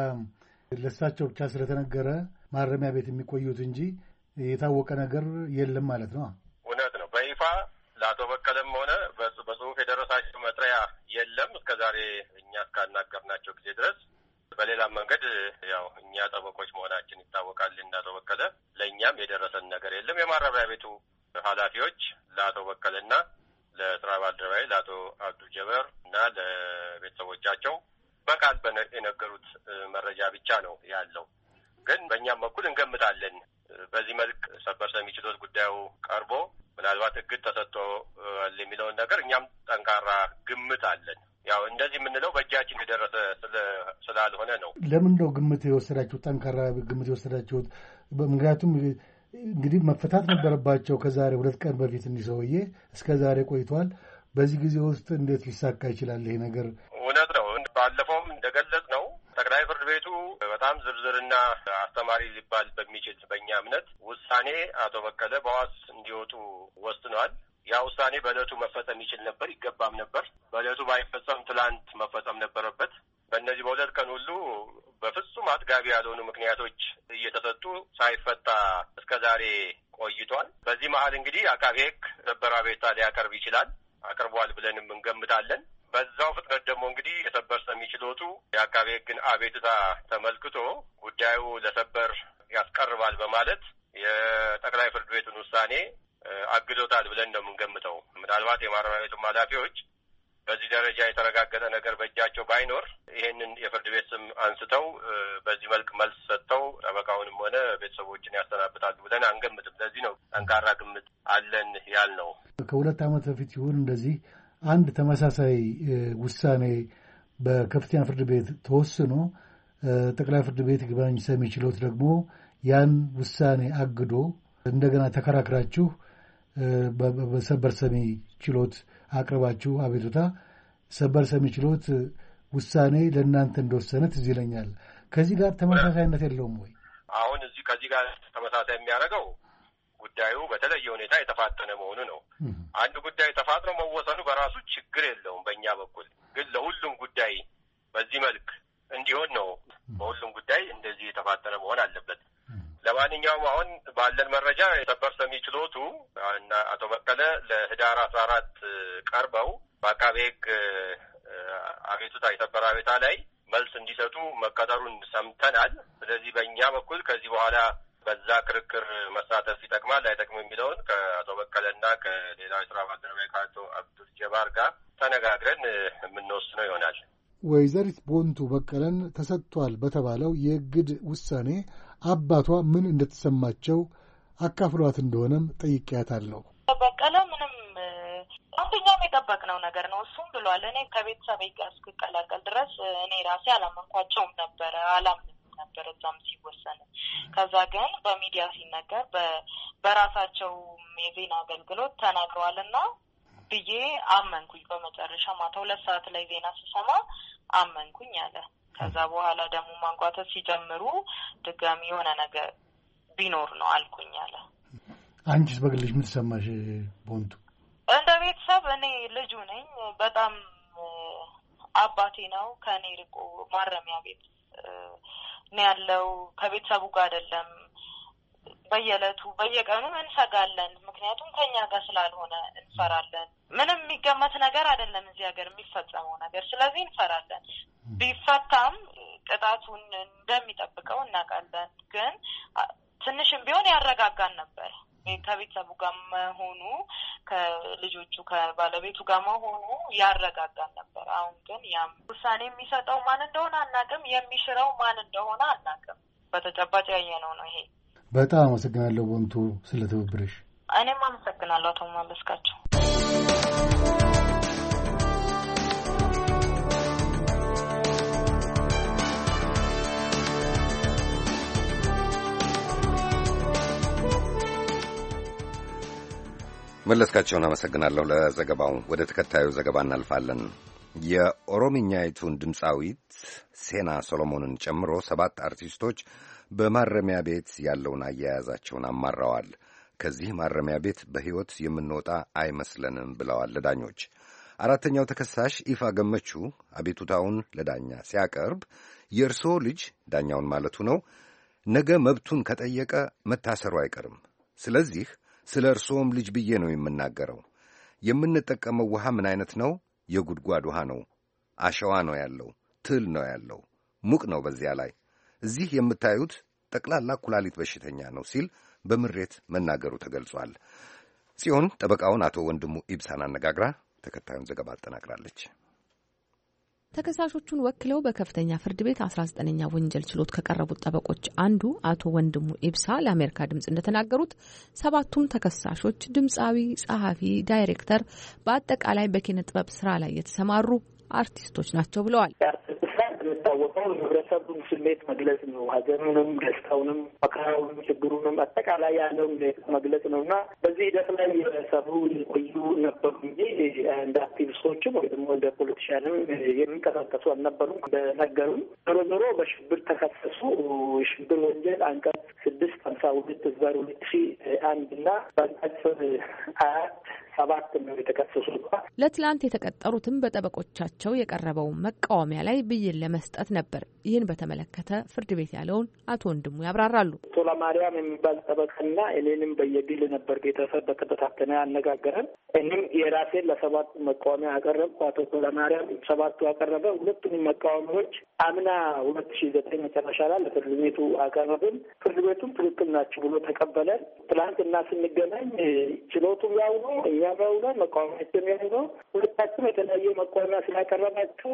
S9: ለእሳቸው ብቻ ስለተነገረ ማረሚያ ቤት የሚቆዩት እንጂ የታወቀ ነገር የለም ማለት ነው?
S1: እውነት ነው። በይፋ ለአቶ በቀለም ሆነ በጽሁፍ የደረሳቸው መጥሪያ የለም እስከዛሬ እኛ እስካናገርናቸው ጊዜ ድረስ። በሌላ መንገድ ያው እኛ ጠበቆች መሆናችን ይታወቃል። እና አቶ በቀለ ለእኛም የደረሰን ነገር የለም። የማረሚያ ቤቱ ኃላፊዎች ለአቶ በቀለና ለስራ ባልደረባዬ ለአቶ አብዱ ጀበር እና ለቤተሰቦቻቸው በቃል የነገሩት መረጃ ብቻ ነው ያለው። ግን በእኛም በኩል እንገምታለን። በዚህ መልክ ሰበር ሰሚ ችሎት ጉዳዩ ቀርቦ ምናልባት እግድ ተሰጥቷል የሚለውን ነገር እኛም ጠንካራ ግምት አለን። ያው እንደዚህ የምንለው በእጃችን የደረሰ ስላልሆነ ነው።
S9: ለምን ነው ግምት የወሰዳችሁት? ጠንካራ ግምት የወሰዳችሁት? ምክንያቱም እንግዲህ መፈታት ነበረባቸው ከዛሬ ሁለት ቀን በፊት እንዲህ ሰውዬ እስከ ዛሬ ቆይቷል። በዚህ ጊዜ ውስጥ እንዴት ሊሳካ ይችላል ይሄ ነገር?
S1: እውነት ነው። ባለፈውም እንደገለጽ ነው ጠቅላይ ፍርድ ቤቱ በጣም ዝርዝርና አስተማሪ ሊባል በሚችል በእኛ እምነት ውሳኔ አቶ በቀለ በዋስ እንዲወጡ ወስኗል። ያ ውሳኔ በዕለቱ መፈጸም ይችል ነበር፣ ይገባም ነበር። በዕለቱ ባይፈጸም ትላንት መፈጸም ነበረበት። በእነዚህ በሁለት ቀን ሁሉ በፍጹም አጥጋቢ ያልሆኑ ምክንያቶች እየተሰጡ ሳይፈታ እስከ ዛሬ ቆይቷል። በዚህ መሀል እንግዲህ አቃቤ ሕግ ሰበር አቤቱታ ሊያቀርብ ይችላል። አቅርቧል ብለንም እንገምታለን። በዛው ፍጥነት ደግሞ እንግዲህ የሰበር ሰሚ ችሎቱ የአቃቤ ሕግን አቤቱታ ተመልክቶ ጉዳዩ ለሰበር ያስቀርባል በማለት የጠቅላይ ፍርድ ቤቱን ውሳኔ አግዶታል ብለን ነው የምንገምተው። ምናልባት የማረሚያ ቤቱም ኃላፊዎች በዚህ ደረጃ የተረጋገጠ ነገር በእጃቸው ባይኖር ይሄንን የፍርድ ቤት ስም አንስተው በዚህ መልክ መልስ ሰጥተው ጠበቃውንም ሆነ ቤተሰቦችን ያሰናብታሉ ብለን አንገምትም። ለዚህ ነው ጠንካራ ግምት አለን ያልነው።
S9: ከሁለት ዓመት በፊት ይሁን እንደዚህ አንድ ተመሳሳይ ውሳኔ በከፍተኛ ፍርድ ቤት ተወስኖ ጠቅላይ ፍርድ ቤት ይግባኝ ሰሚ ችሎት ደግሞ ያን ውሳኔ አግዶ እንደገና ተከራክራችሁ በሰበር ሰሚ ችሎት አቅርባችሁ አቤቱታ ሰበር ሰሚ ችሎት ውሳኔ ለእናንተ እንደወሰነ ትዝ ይለኛል። ከዚህ ጋር ተመሳሳይነት የለውም ወይ?
S11: አሁን እዚህ ከዚህ ጋር ተመሳሳይ የሚያደርገው ጉዳዩ በተለየ ሁኔታ የተፋጠነ መሆኑ ነው። አንድ ጉዳይ ተፋጥኖ መወሰኑ በራሱ ችግር የለውም። በእኛ በኩል ግን ለሁሉም ጉዳይ በዚህ መልክ እንዲሆን ነው። በሁሉም ጉዳይ እንደዚህ የተፋጠነ መሆን አለበት። ለማንኛውም አሁን ባለን መረጃ የሰበር ሰሚ ችሎቱ እና አቶ በቀለ ለህዳር አስራ አራት ቀርበው በአቃቤ ሕግ አቤቱታ የሰበር አቤቱታ ላይ መልስ እንዲሰጡ መቀጠሩን ሰምተናል። ስለዚህ በእኛ በኩል ከዚህ በኋላ በዛ ክርክር መሳተፍ ይጠቅማል አይጠቅም የሚለውን ከአቶ በቀለና ከሌላው የስራ ባልደረባ ከአቶ አብዱል ጀባር ጋር ተነጋግረን የምንወስነው ይሆናል።
S9: ወይዘሪት ቦንቱ በቀለን ተሰጥቷል በተባለው የእግድ ውሳኔ አባቷ ምን እንደተሰማቸው አካፍሏት እንደሆነም ጠይቄያታለሁ።
S10: በቀለ ምንም አንደኛም የጠበቅነው ነገር ነው። እሱም ብሏል። እኔ ከቤተሰቤ ጋር እስክቀላቀል ድረስ እኔ ራሴ አላመንኳቸውም ነበረ አላምንም ነበር እዛም ሲወሰን። ከዛ ግን በሚዲያ ሲነገር በራሳቸው የዜና አገልግሎት ተናግረዋልና ብዬ አመንኩኝ። በመጨረሻ ማታ ሁለት ሰዓት ላይ ዜና ስሰማ አመንኩኝ አለ። ከዛ በኋላ ደግሞ ማንቋተት ሲጀምሩ ድጋሚ የሆነ ነገር ቢኖር ነው አልኩኝ አለ።
S9: አንቺስ በግልሽ ምን ተሰማሽ ቦንቱ?
S10: እንደ ቤተሰብ እኔ ልጁ ነኝ። በጣም አባቴ ነው። ከኔ ርቆ ማረሚያ ቤት ነው ያለው። ከቤተሰቡ ጋር አይደለም። በየዕለቱ በየቀኑ እንሰጋለን። ምክንያቱም ከኛ ጋር ስላልሆነ እንፈራለን። ምንም የሚገመት ነገር አይደለም እዚህ ሀገር የሚፈጸመው ነገር። ስለዚህ እንፈራለን። ቢፈታም ቅጣቱን እንደሚጠብቀው እናውቃለን። ግን ትንሽም ቢሆን ያረጋጋን ነበር። ከቤተሰቡ ጋር መሆኑ፣ ከልጆቹ ከባለቤቱ ጋር መሆኑ ያረጋጋን ነበር። አሁን ግን ያም ውሳኔ የሚሰጠው ማን እንደሆነ አናውቅም፣ የሚሽረው ማን እንደሆነ አናውቅም። በተጨባጭ ያየነው ነው ይሄ።
S9: በጣም አመሰግናለሁ ቦንቱ ስለ ትብብርሽ።
S10: እኔም አመሰግናለሁ አቶ መለስካቸው።
S1: መለስካቸውን አመሰግናለሁ ለዘገባው። ወደ ተከታዩ ዘገባ እናልፋለን። የኦሮምኛይቱን ድምፃዊት ሴና ሶሎሞንን ጨምሮ ሰባት አርቲስቶች በማረሚያ ቤት ያለውን አያያዛቸውን አማረዋል። ከዚህ ማረሚያ ቤት በሕይወት የምንወጣ አይመስለንም ብለዋል ለዳኞች። አራተኛው ተከሳሽ ኢፋ ገመቹ አቤቱታውን ለዳኛ ሲያቀርብ የእርስዎ ልጅ ዳኛውን ማለቱ ነው ነገ መብቱን ከጠየቀ መታሰሩ አይቀርም። ስለዚህ ስለ እርስዎም ልጅ ብዬ ነው የምናገረው። የምንጠቀመው ውሃ ምን አይነት ነው? የጉድጓድ ውሃ ነው። አሸዋ ነው ያለው፣ ትል ነው ያለው፣ ሙቅ ነው። በዚያ ላይ እዚህ የምታዩት ጠቅላላ ኩላሊት በሽተኛ ነው ሲል በምሬት መናገሩ ተገልጿል። ጽዮን ጠበቃውን አቶ ወንድሙ ኢብሳን አነጋግራ ተከታዩን ዘገባ አጠናቅራለች።
S8: ተከሳሾቹን ወክለው በከፍተኛ ፍርድ ቤት አስራ ዘጠነኛ ወንጀል ችሎት ከቀረቡት ጠበቆች አንዱ አቶ ወንድሙ ኢብሳ ለአሜሪካ ድምጽ እንደተናገሩት ሰባቱም ተከሳሾች ድምፃዊ፣ ጸሐፊ፣ ዳይሬክተር፣ በአጠቃላይ በኪነ ጥበብ ስራ ላይ የተሰማሩ አርቲስቶች ናቸው ብለዋል።
S12: የሚታወቀው ህብረተሰቡን ስሜት መግለጽ ነው። ሀዘኑንም፣ ደስታውንም፣ መከራውንም፣ ችግሩንም አጠቃላይ ያለውን መግለጽ ነው እና በዚህ ሂደት ላይ የሰሩ የቆዩ ነበሩ እንጂ እንደ አክቲቪስቶችም ወይ ደግሞ እንደ ፖለቲሻንም የሚንቀሳቀሱ አልነበሩም። እንደነገሩም ዞሮ ዞሮ በሽብር ተከሰሱ። የሽብር ወንጀል አንቀጽ ስድስት ሀምሳ ሁለት ህዝባር ሁለት ሺ አንድ እና በአንቀጽ አራት ሰባት ነው የተከሰሱ።
S8: ለትላንት የተቀጠሩትም በጠበቆቻቸው የቀረበው መቃወሚያ ላይ ብይን ለመስጠት ነበር። ይህን በተመለከተ ፍርድ ቤት ያለውን አቶ ወንድሙ ያብራራሉ።
S12: ቶላ ማርያም የሚባል ጠበቃና እኔንም በየግል ነበር ቤተሰብ በተበታተነ ያነጋገረን። እኔም የራሴን ለሰባቱ መቃወሚያ ያቀረብኩ፣ አቶ ቶላ ማርያም ሰባቱ ያቀረበ። ሁለቱንም መቃወሚያዎች አምና ሁለት ሺ ዘጠኝ መጨረሻ ላይ ለፍርድ ቤቱ አቀረብን። ፍርድ ቤቱም ትክክል ናቸው ብሎ ተቀበለን። ትላንትና ስንገናኝ ችሎቱም ያው ነው፣ እኛም ያው ነው፣ መቃወሚያችን ያው ነው። ሁለታችን የተለያየ መቃወሚያ ስላቀረባችሁ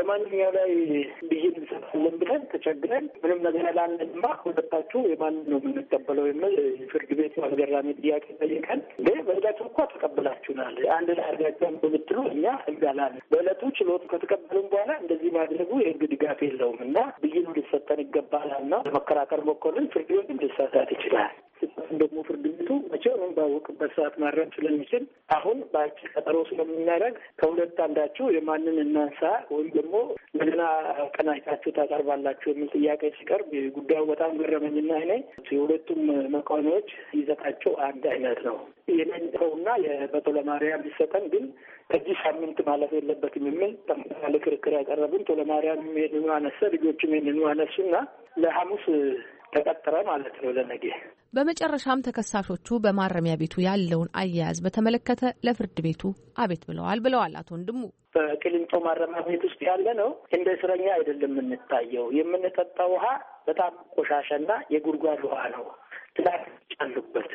S12: በማንኛው ላይ ብይን እንሰጣለን ብለን ተቸግረን ምንም ነገር ያላለንማ ሁለታችሁ የማንን ነው የምንቀበለው የሚል ፍርድ ቤቱ አስገራሚ ጥያቄ ጠይቀን እንደ በዕለቱ እኮ ተቀብላችሁናል አንድ ላይ አድርጋችሁ ብትሉ እኛ እንጋላለን። በዕለቱ ችሎቱ ከተቀበሉን በኋላ እንደዚህ ማድረጉ የህግ ድጋፍ የለውም እና ብይኑ ሊሰጠን ይገባላል ነው ለመከራከር ሞከርን። ፍርድ ቤቱ ሊሳሳት ይችላል። ስህተቱን ደግሞ ፍርድ ቤቱ መቼውንም ባወቅበት ሰዓት ማድረግ ስለሚችል አሁን በአጭር ቀጠሮ ስለምናደርግ ከሁለት አንዳችሁ የማንን እናንሳ ወይም ደግሞ እንደገና ቀናይታችሁ ታቀርባላችሁ የሚል ጥያቄ ሲቀርብ ጉዳዩ በጣም ገረመኝና እኔ የሁለቱም መቃወሚያዎች ይዘታቸው አንድ አይነት ነው። የነንተውና የበቶለ ማርያም ሊሰጠን ግን ከዚህ ሳምንት ማለፍ የለበትም የሚል ጠምቃለ ክርክር ያቀረብን ቶለ ማርያም ይሄንኑ አነሰ፣ ልጆችም ይሄንኑ አነሱና ለሐሙስ ተቀጠረ ማለት ነው ለነገ።
S8: በመጨረሻም ተከሳሾቹ በማረሚያ ቤቱ ያለውን አያያዝ በተመለከተ ለፍርድ ቤቱ አቤት ብለዋል ብለዋል አቶ ወንድሙ።
S12: በቅሊንጦ ማረሚያ ቤት ውስጥ ያለ ነው እንደ እስረኛ አይደለም የምንታየው። የምንጠጣው ውሃ በጣም ቆሻሻና የጉድጓድ ውሃ ነው። ትላንት አሉበት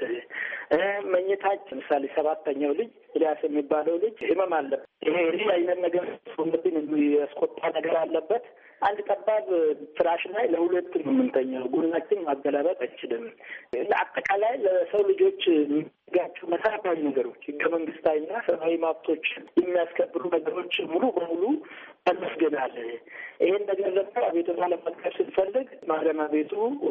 S12: መኝታችን ምሳሌ ሰባተኛው ልጅ ኢልያስ የሚባለው ልጅ ህመም አለበት። ይሄ ልጅ አይነት ነገር ሶምብን ያስቆጣ ነገር አለበት። አንድ ጠባብ ፍራሽ ላይ ለሁለት ነው የምንተኛው። ጎናችን ማገላበጥ አይችልም። አጠቃላይ ለሰው ልጆች የሚጋቸው መሰረታዊ ነገሮች ህገ መንግስታዊና ሰብአዊ መብቶች የሚያስከብሩ ነገሮች ሙሉ በሙሉ ተመስገናል። ይሄን ነገር ደግሞ አቤቱታ ለማቅረብ ስንፈልግ ማረሚያ ቤቱ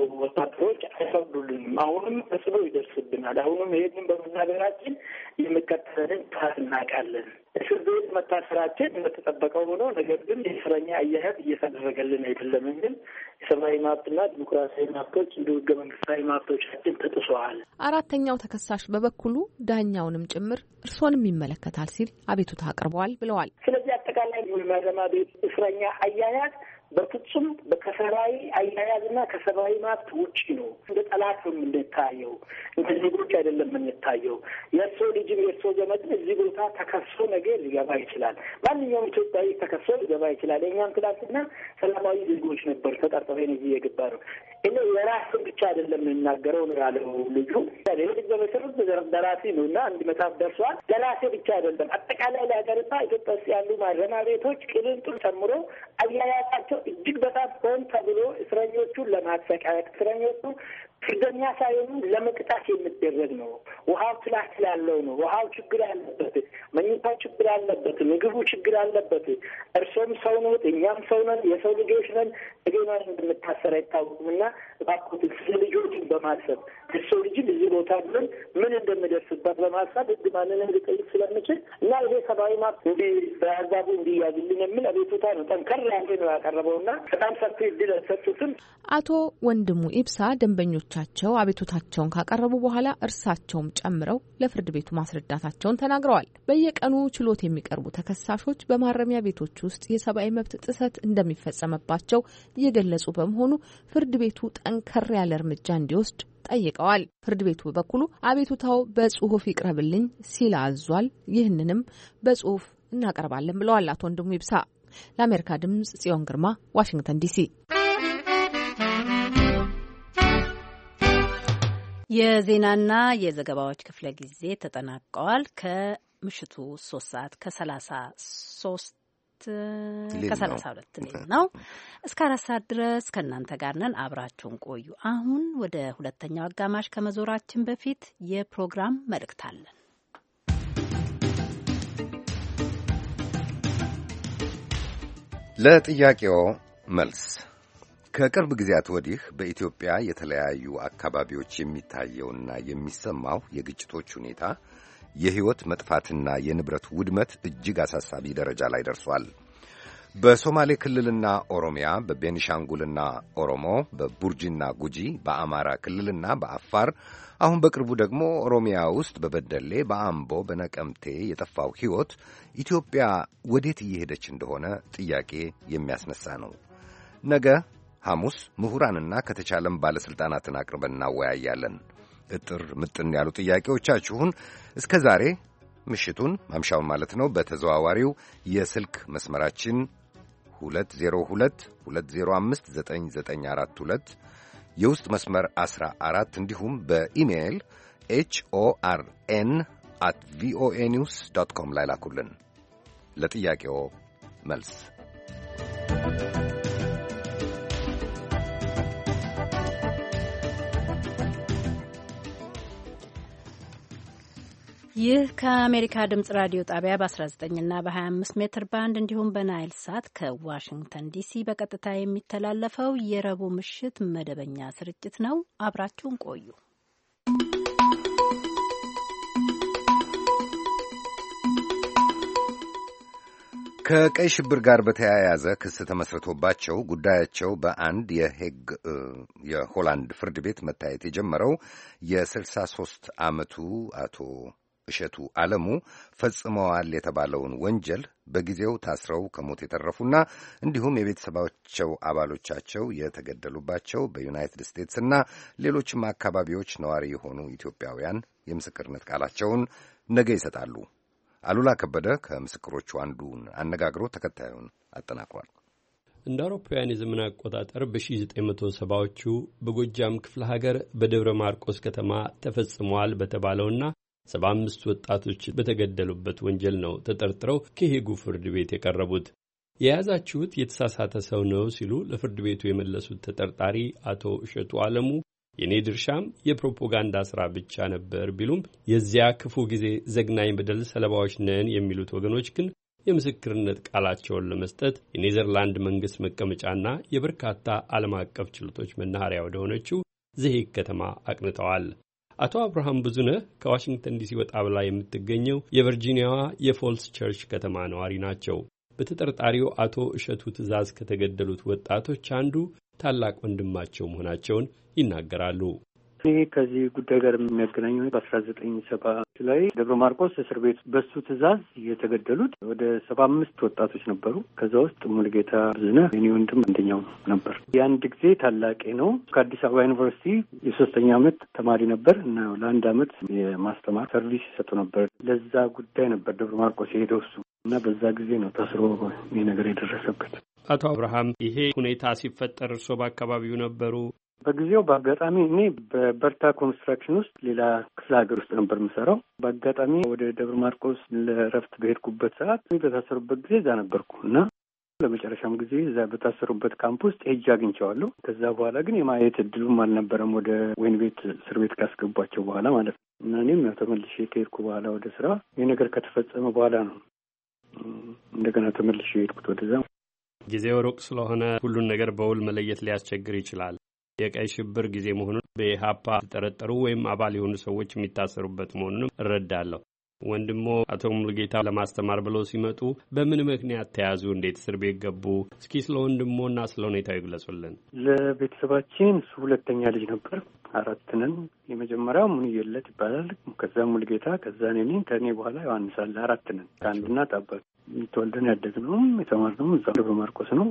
S12: ወታደሮች አይፈቅዱልንም። አሁንም ተጽዕኖ ይደርስብናል። አሁንም ይሄንን በመናገራችን የሚከተለንን ጥፋት እናውቃለን። እስር ቤት መታሰራችን እንደተጠበቀው ሆኖ ነገር ግን የእስረኛ አያያዝ እየተደረገልን አይደለም የሚል የሰብአዊ መብትና ዲሞክራሲያዊ መብቶች እንዲሁ ህገ መንግስታዊ መብቶቻችን ተጥሰዋል።
S8: አራተኛው ተከሳሽ በበኩሉ ዳኛውንም ጭምር እርስዎንም ይመለከታል ሲል አቤቱታ አቅርበዋል ብለዋል።
S12: ስለዚህ አጠቃላይ ማረሚያ ቤት እስረኛ አያያዝ በፍጹም ከሰብአዊ አያያዝና ከሰብአዊ መብት ውጪ ነው። እንደ ጠላት ነው የምንታየው፣ እንደ ዜጎች አይደለም የምንታየው። የእርሶ ልጅም የእርሶ ዘመድም እዚህ ቦታ ተከሶ ነገር ሊገባ ይችላል። ማንኛውም ኢትዮጵያዊ ተከሶ ሊገባ ይችላል። የእኛም ትላንትና ሰላማዊ ዜጎች ነበር ተጠርጥረን እዚህ የገባ ነው። እኔ የራስን ብቻ አይደለም የምናገረው ነው ያለው ልጁ። ልጅ በመሰረት ደራሲ ነው እና አንድ መጽሐፍ ደርሷል። ለራሴ ብቻ አይደለም አጠቃላይ ለሀገሪቷ ኢትዮጵያ ውስጥ ያሉ ማረሚያ ቤቶች ቅልንጡን ጨምሮ አያያዛቸው እጅግ በጣም ሆን ተብሎ እስረኞቹን ለማሰቃየት እስረኞቹ ፍርደኛ ሳይሆኑ ለመቅጣት የሚደረግ ነው። ውሃው ትላክ ስላለው ነው። ውሃው ችግር አለበት፣ መኝታው ችግር አለበት፣ ምግቡ ችግር አለበት። እርሶም ሰው ነው፣ እኛም ሰው ነን፣ የሰው ልጆች ነን። እገና እንደምታሰር አይታወቅም እና እባክዎት ስለ ልጆችን በማሰብ እርሶ ልጅን እዚህ ቦታ ብለን ምን እንደምደርስበት በማሰብ ህግ ማንንም ሊጠይቅ ስለምችል እና ይሄ ሰብአዊ መብት እንዲ በአግባቡ እንዲያዝልን የሚል አቤቱታ ነው። ጠንከር ያለ ነው ያቀረበው እና በጣም ሰፊ እድል ሰጡትም።
S8: አቶ ወንድሙ ኢብሳ ደንበኞቻቸው አቤቱታቸውን ካቀረቡ በኋላ እርሳቸውም ጨምረው ለፍርድ ቤቱ ማስረዳታቸውን ተናግረዋል። በየቀኑ ችሎት የሚቀርቡ ተከሳሾች በማረሚያ ቤቶች ውስጥ የሰብአዊ መብት ጥሰት እንደሚፈጸምባቸው እየገለጹ በመሆኑ ፍርድ ቤቱ ጠንከር ያለ እርምጃ እንዲወስድ ጠይቀዋል። ፍርድ ቤቱ በበኩሉ አቤቱታው በጽሁፍ ይቅረብልኝ ሲል አዟል። ይህንንም በጽሁፍ እናቀርባለን ብለዋል አቶ ወንድሙ ይብሳ። ለአሜሪካ ድምጽ ጽዮን ግርማ ዋሽንግተን ዲሲ።
S2: የዜናና የዘገባዎች ክፍለ ጊዜ ተጠናቀዋል። ከምሽቱ ሶስት ሰዓት ከሰላሳ ሶስት ከሰላሳ ሁለት ሌል ነው። እስከ አራት ሰዓት ድረስ ከእናንተ ጋር ነን። አብራችሁን ቆዩ። አሁን ወደ ሁለተኛው አጋማሽ ከመዞራችን በፊት የፕሮግራም መልእክት አለን።
S1: ለጥያቄው መልስ ከቅርብ ጊዜያት ወዲህ በኢትዮጵያ የተለያዩ አካባቢዎች የሚታየውና የሚሰማው የግጭቶች ሁኔታ የሕይወት መጥፋትና የንብረት ውድመት እጅግ አሳሳቢ ደረጃ ላይ ደርሷል። በሶማሌ ክልልና ኦሮሚያ፣ በቤኒሻንጉልና ኦሮሞ፣ በቡርጂና ጉጂ፣ በአማራ ክልልና በአፋር፣ አሁን በቅርቡ ደግሞ ኦሮሚያ ውስጥ በበደሌ፣ በአምቦ፣ በነቀምቴ የጠፋው ሕይወት ኢትዮጵያ ወዴት እየሄደች እንደሆነ ጥያቄ የሚያስነሳ ነው። ነገ ሐሙስ ምሁራንና ከተቻለም ባለሥልጣናትን አቅርበን እናወያያለን። እጥር ምጥን ያሉ ጥያቄዎቻችሁን እስከ ዛሬ ምሽቱን ማምሻውን ማለት ነው በተዘዋዋሪው የስልክ መስመራችን ሁለት ዜሮ ሁለት ሁለት ዜሮ አምስት ዘጠኝ ዘጠኝ አራት ሁለት የውስጥ መስመር አስራ አራት እንዲሁም በኢሜይል ኤች ኦ አር ኤን አት ቪኦኤ ኒውስ ዶት ኮም ላይ ላኩልን። ለጥያቄው መልስ
S2: ይህ ከአሜሪካ ድምጽ ራዲዮ ጣቢያ በ19 እና በ25 ሜትር ባንድ እንዲሁም በናይል ሳት ከዋሽንግተን ዲሲ በቀጥታ የሚተላለፈው የረቡዕ ምሽት መደበኛ ስርጭት ነው። አብራችሁን ቆዩ።
S1: ከቀይ ሽብር ጋር በተያያዘ ክስ ተመስርቶባቸው ጉዳያቸው በአንድ የሄግ የሆላንድ ፍርድ ቤት መታየት የጀመረው የስልሳ ሦስት ዓመቱ አቶ እሸቱ ዓለሙ ፈጽመዋል የተባለውን ወንጀል በጊዜው ታስረው ከሞት የተረፉና እንዲሁም የቤተሰባቸው አባሎቻቸው የተገደሉባቸው በዩናይትድ ስቴትስና ሌሎችም አካባቢዎች ነዋሪ የሆኑ ኢትዮጵያውያን የምስክርነት ቃላቸውን ነገ ይሰጣሉ። አሉላ ከበደ ከምስክሮቹ አንዱን አነጋግሮ ተከታዩን አጠናቅሯል።
S13: እንደ አውሮፓውያን የዘመን አቆጣጠር በሺህ ዘጠኝ መቶ ሰባዎቹ በጎጃም ክፍለ ሀገር በደብረ ማርቆስ ከተማ ተፈጽመዋል በተባለውና ሰባ አምስት ወጣቶች በተገደሉበት ወንጀል ነው ተጠርጥረው ከሄጉ ፍርድ ቤት የቀረቡት። የያዛችሁት የተሳሳተ ሰው ነው ሲሉ ለፍርድ ቤቱ የመለሱት ተጠርጣሪ አቶ እሸቱ ዓለሙ የኔ ድርሻም የፕሮፓጋንዳ ሥራ ብቻ ነበር ቢሉም የዚያ ክፉ ጊዜ ዘግናኝ በደል ሰለባዎች ነን የሚሉት ወገኖች ግን የምስክርነት ቃላቸውን ለመስጠት የኔዘርላንድ መንግሥት መቀመጫና የበርካታ ዓለም አቀፍ ችሎቶች መናኸሪያ ወደ ሆነችው ዘሄግ ከተማ አቅንተዋል። አቶ አብርሃም ብዙነህ ከዋሽንግተን ዲሲ ወጣ ብላ የምትገኘው የቨርጂኒያዋ የፎልስ ቸርች ከተማ ነዋሪ ናቸው። በተጠርጣሪው አቶ እሸቱ ትዕዛዝ ከተገደሉት ወጣቶች አንዱ ታላቅ ወንድማቸው መሆናቸውን ይናገራሉ።
S7: እኔ ከዚህ ጉዳይ ጋር የሚያገናኘው በአስራ ዘጠኝ ሰባ ላይ ደብረ ማርቆስ እስር ቤት በሱ ትዕዛዝ የተገደሉት ወደ ሰባ አምስት ወጣቶች ነበሩ። ከዛ ውስጥ ሙሉጌታ ብዙነህ የኔ ወንድም አንደኛው ነበር። የአንድ ጊዜ ታላቄ ነው። ከአዲስ አበባ ዩኒቨርሲቲ የሶስተኛ ዓመት ተማሪ ነበር እና ለአንድ ዓመት የማስተማር ሰርቪስ ይሰጡ ነበር። ለዛ ጉዳይ ነበር ደብረ ማርቆስ የሄደው እሱ እና በዛ ጊዜ ነው ታስሮ ይህ ነገር የደረሰበት።
S13: አቶ አብርሃም ይሄ ሁኔታ ሲፈጠር እርስዎ በአካባቢው ነበሩ?
S7: በጊዜው በአጋጣሚ እኔ በበርታ ኮንስትራክሽን ውስጥ ሌላ ክፍለ ሀገር ውስጥ ነበር የምሰራው። በአጋጣሚ ወደ ደብረ ማርቆስ ለእረፍት በሄድኩበት ሰዓት በታሰሩበት ጊዜ እዛ ነበርኩ እና ለመጨረሻም ጊዜ እዛ በታሰሩበት ካምፕ ውስጥ ሄጄ አግኝቼዋለሁ። ከዛ በኋላ ግን የማየት እድሉም አልነበረም ወደ ወይን ቤት እስር ቤት ካስገቧቸው በኋላ ማለት ነው። እና እኔም ያው ተመልሼ ከሄድኩ በኋላ ወደ ስራ ይህ ነገር ከተፈጸመ በኋላ ነው እንደገና ተመልሼ የሄድኩት ወደዛ።
S13: ጊዜው ሩቅ ስለሆነ ሁሉን ነገር በውል መለየት ሊያስቸግር ይችላል። የቀይ ሽብር ጊዜ መሆኑን በኢሃፓ ተጠረጠሩ ወይም አባል የሆኑ ሰዎች የሚታሰሩበት መሆኑንም እረዳለሁ። ወንድሞ አቶ ሙሉጌታ ለማስተማር ብለው ሲመጡ በምን ምክንያት ተያዙ? እንዴት እስር ቤት ገቡ? እስኪ ስለ ወንድሞና ስለ ሁኔታው ይግለጹልን።
S7: ለቤተሰባችን እሱ ሁለተኛ ልጅ ነበር። አራት ነን። የመጀመሪያው ሙኒየለት ይባላል። ከዛ ሙሉጌታ፣ ከዛ እኔ፣ ከእኔ በኋላ ዮሐንስ አለ። አራት ነን ከአንድ እናት አባት። ተወልደን ያደግነውም የተማርነውም እዛ ደብረ ማርቆስ ነው።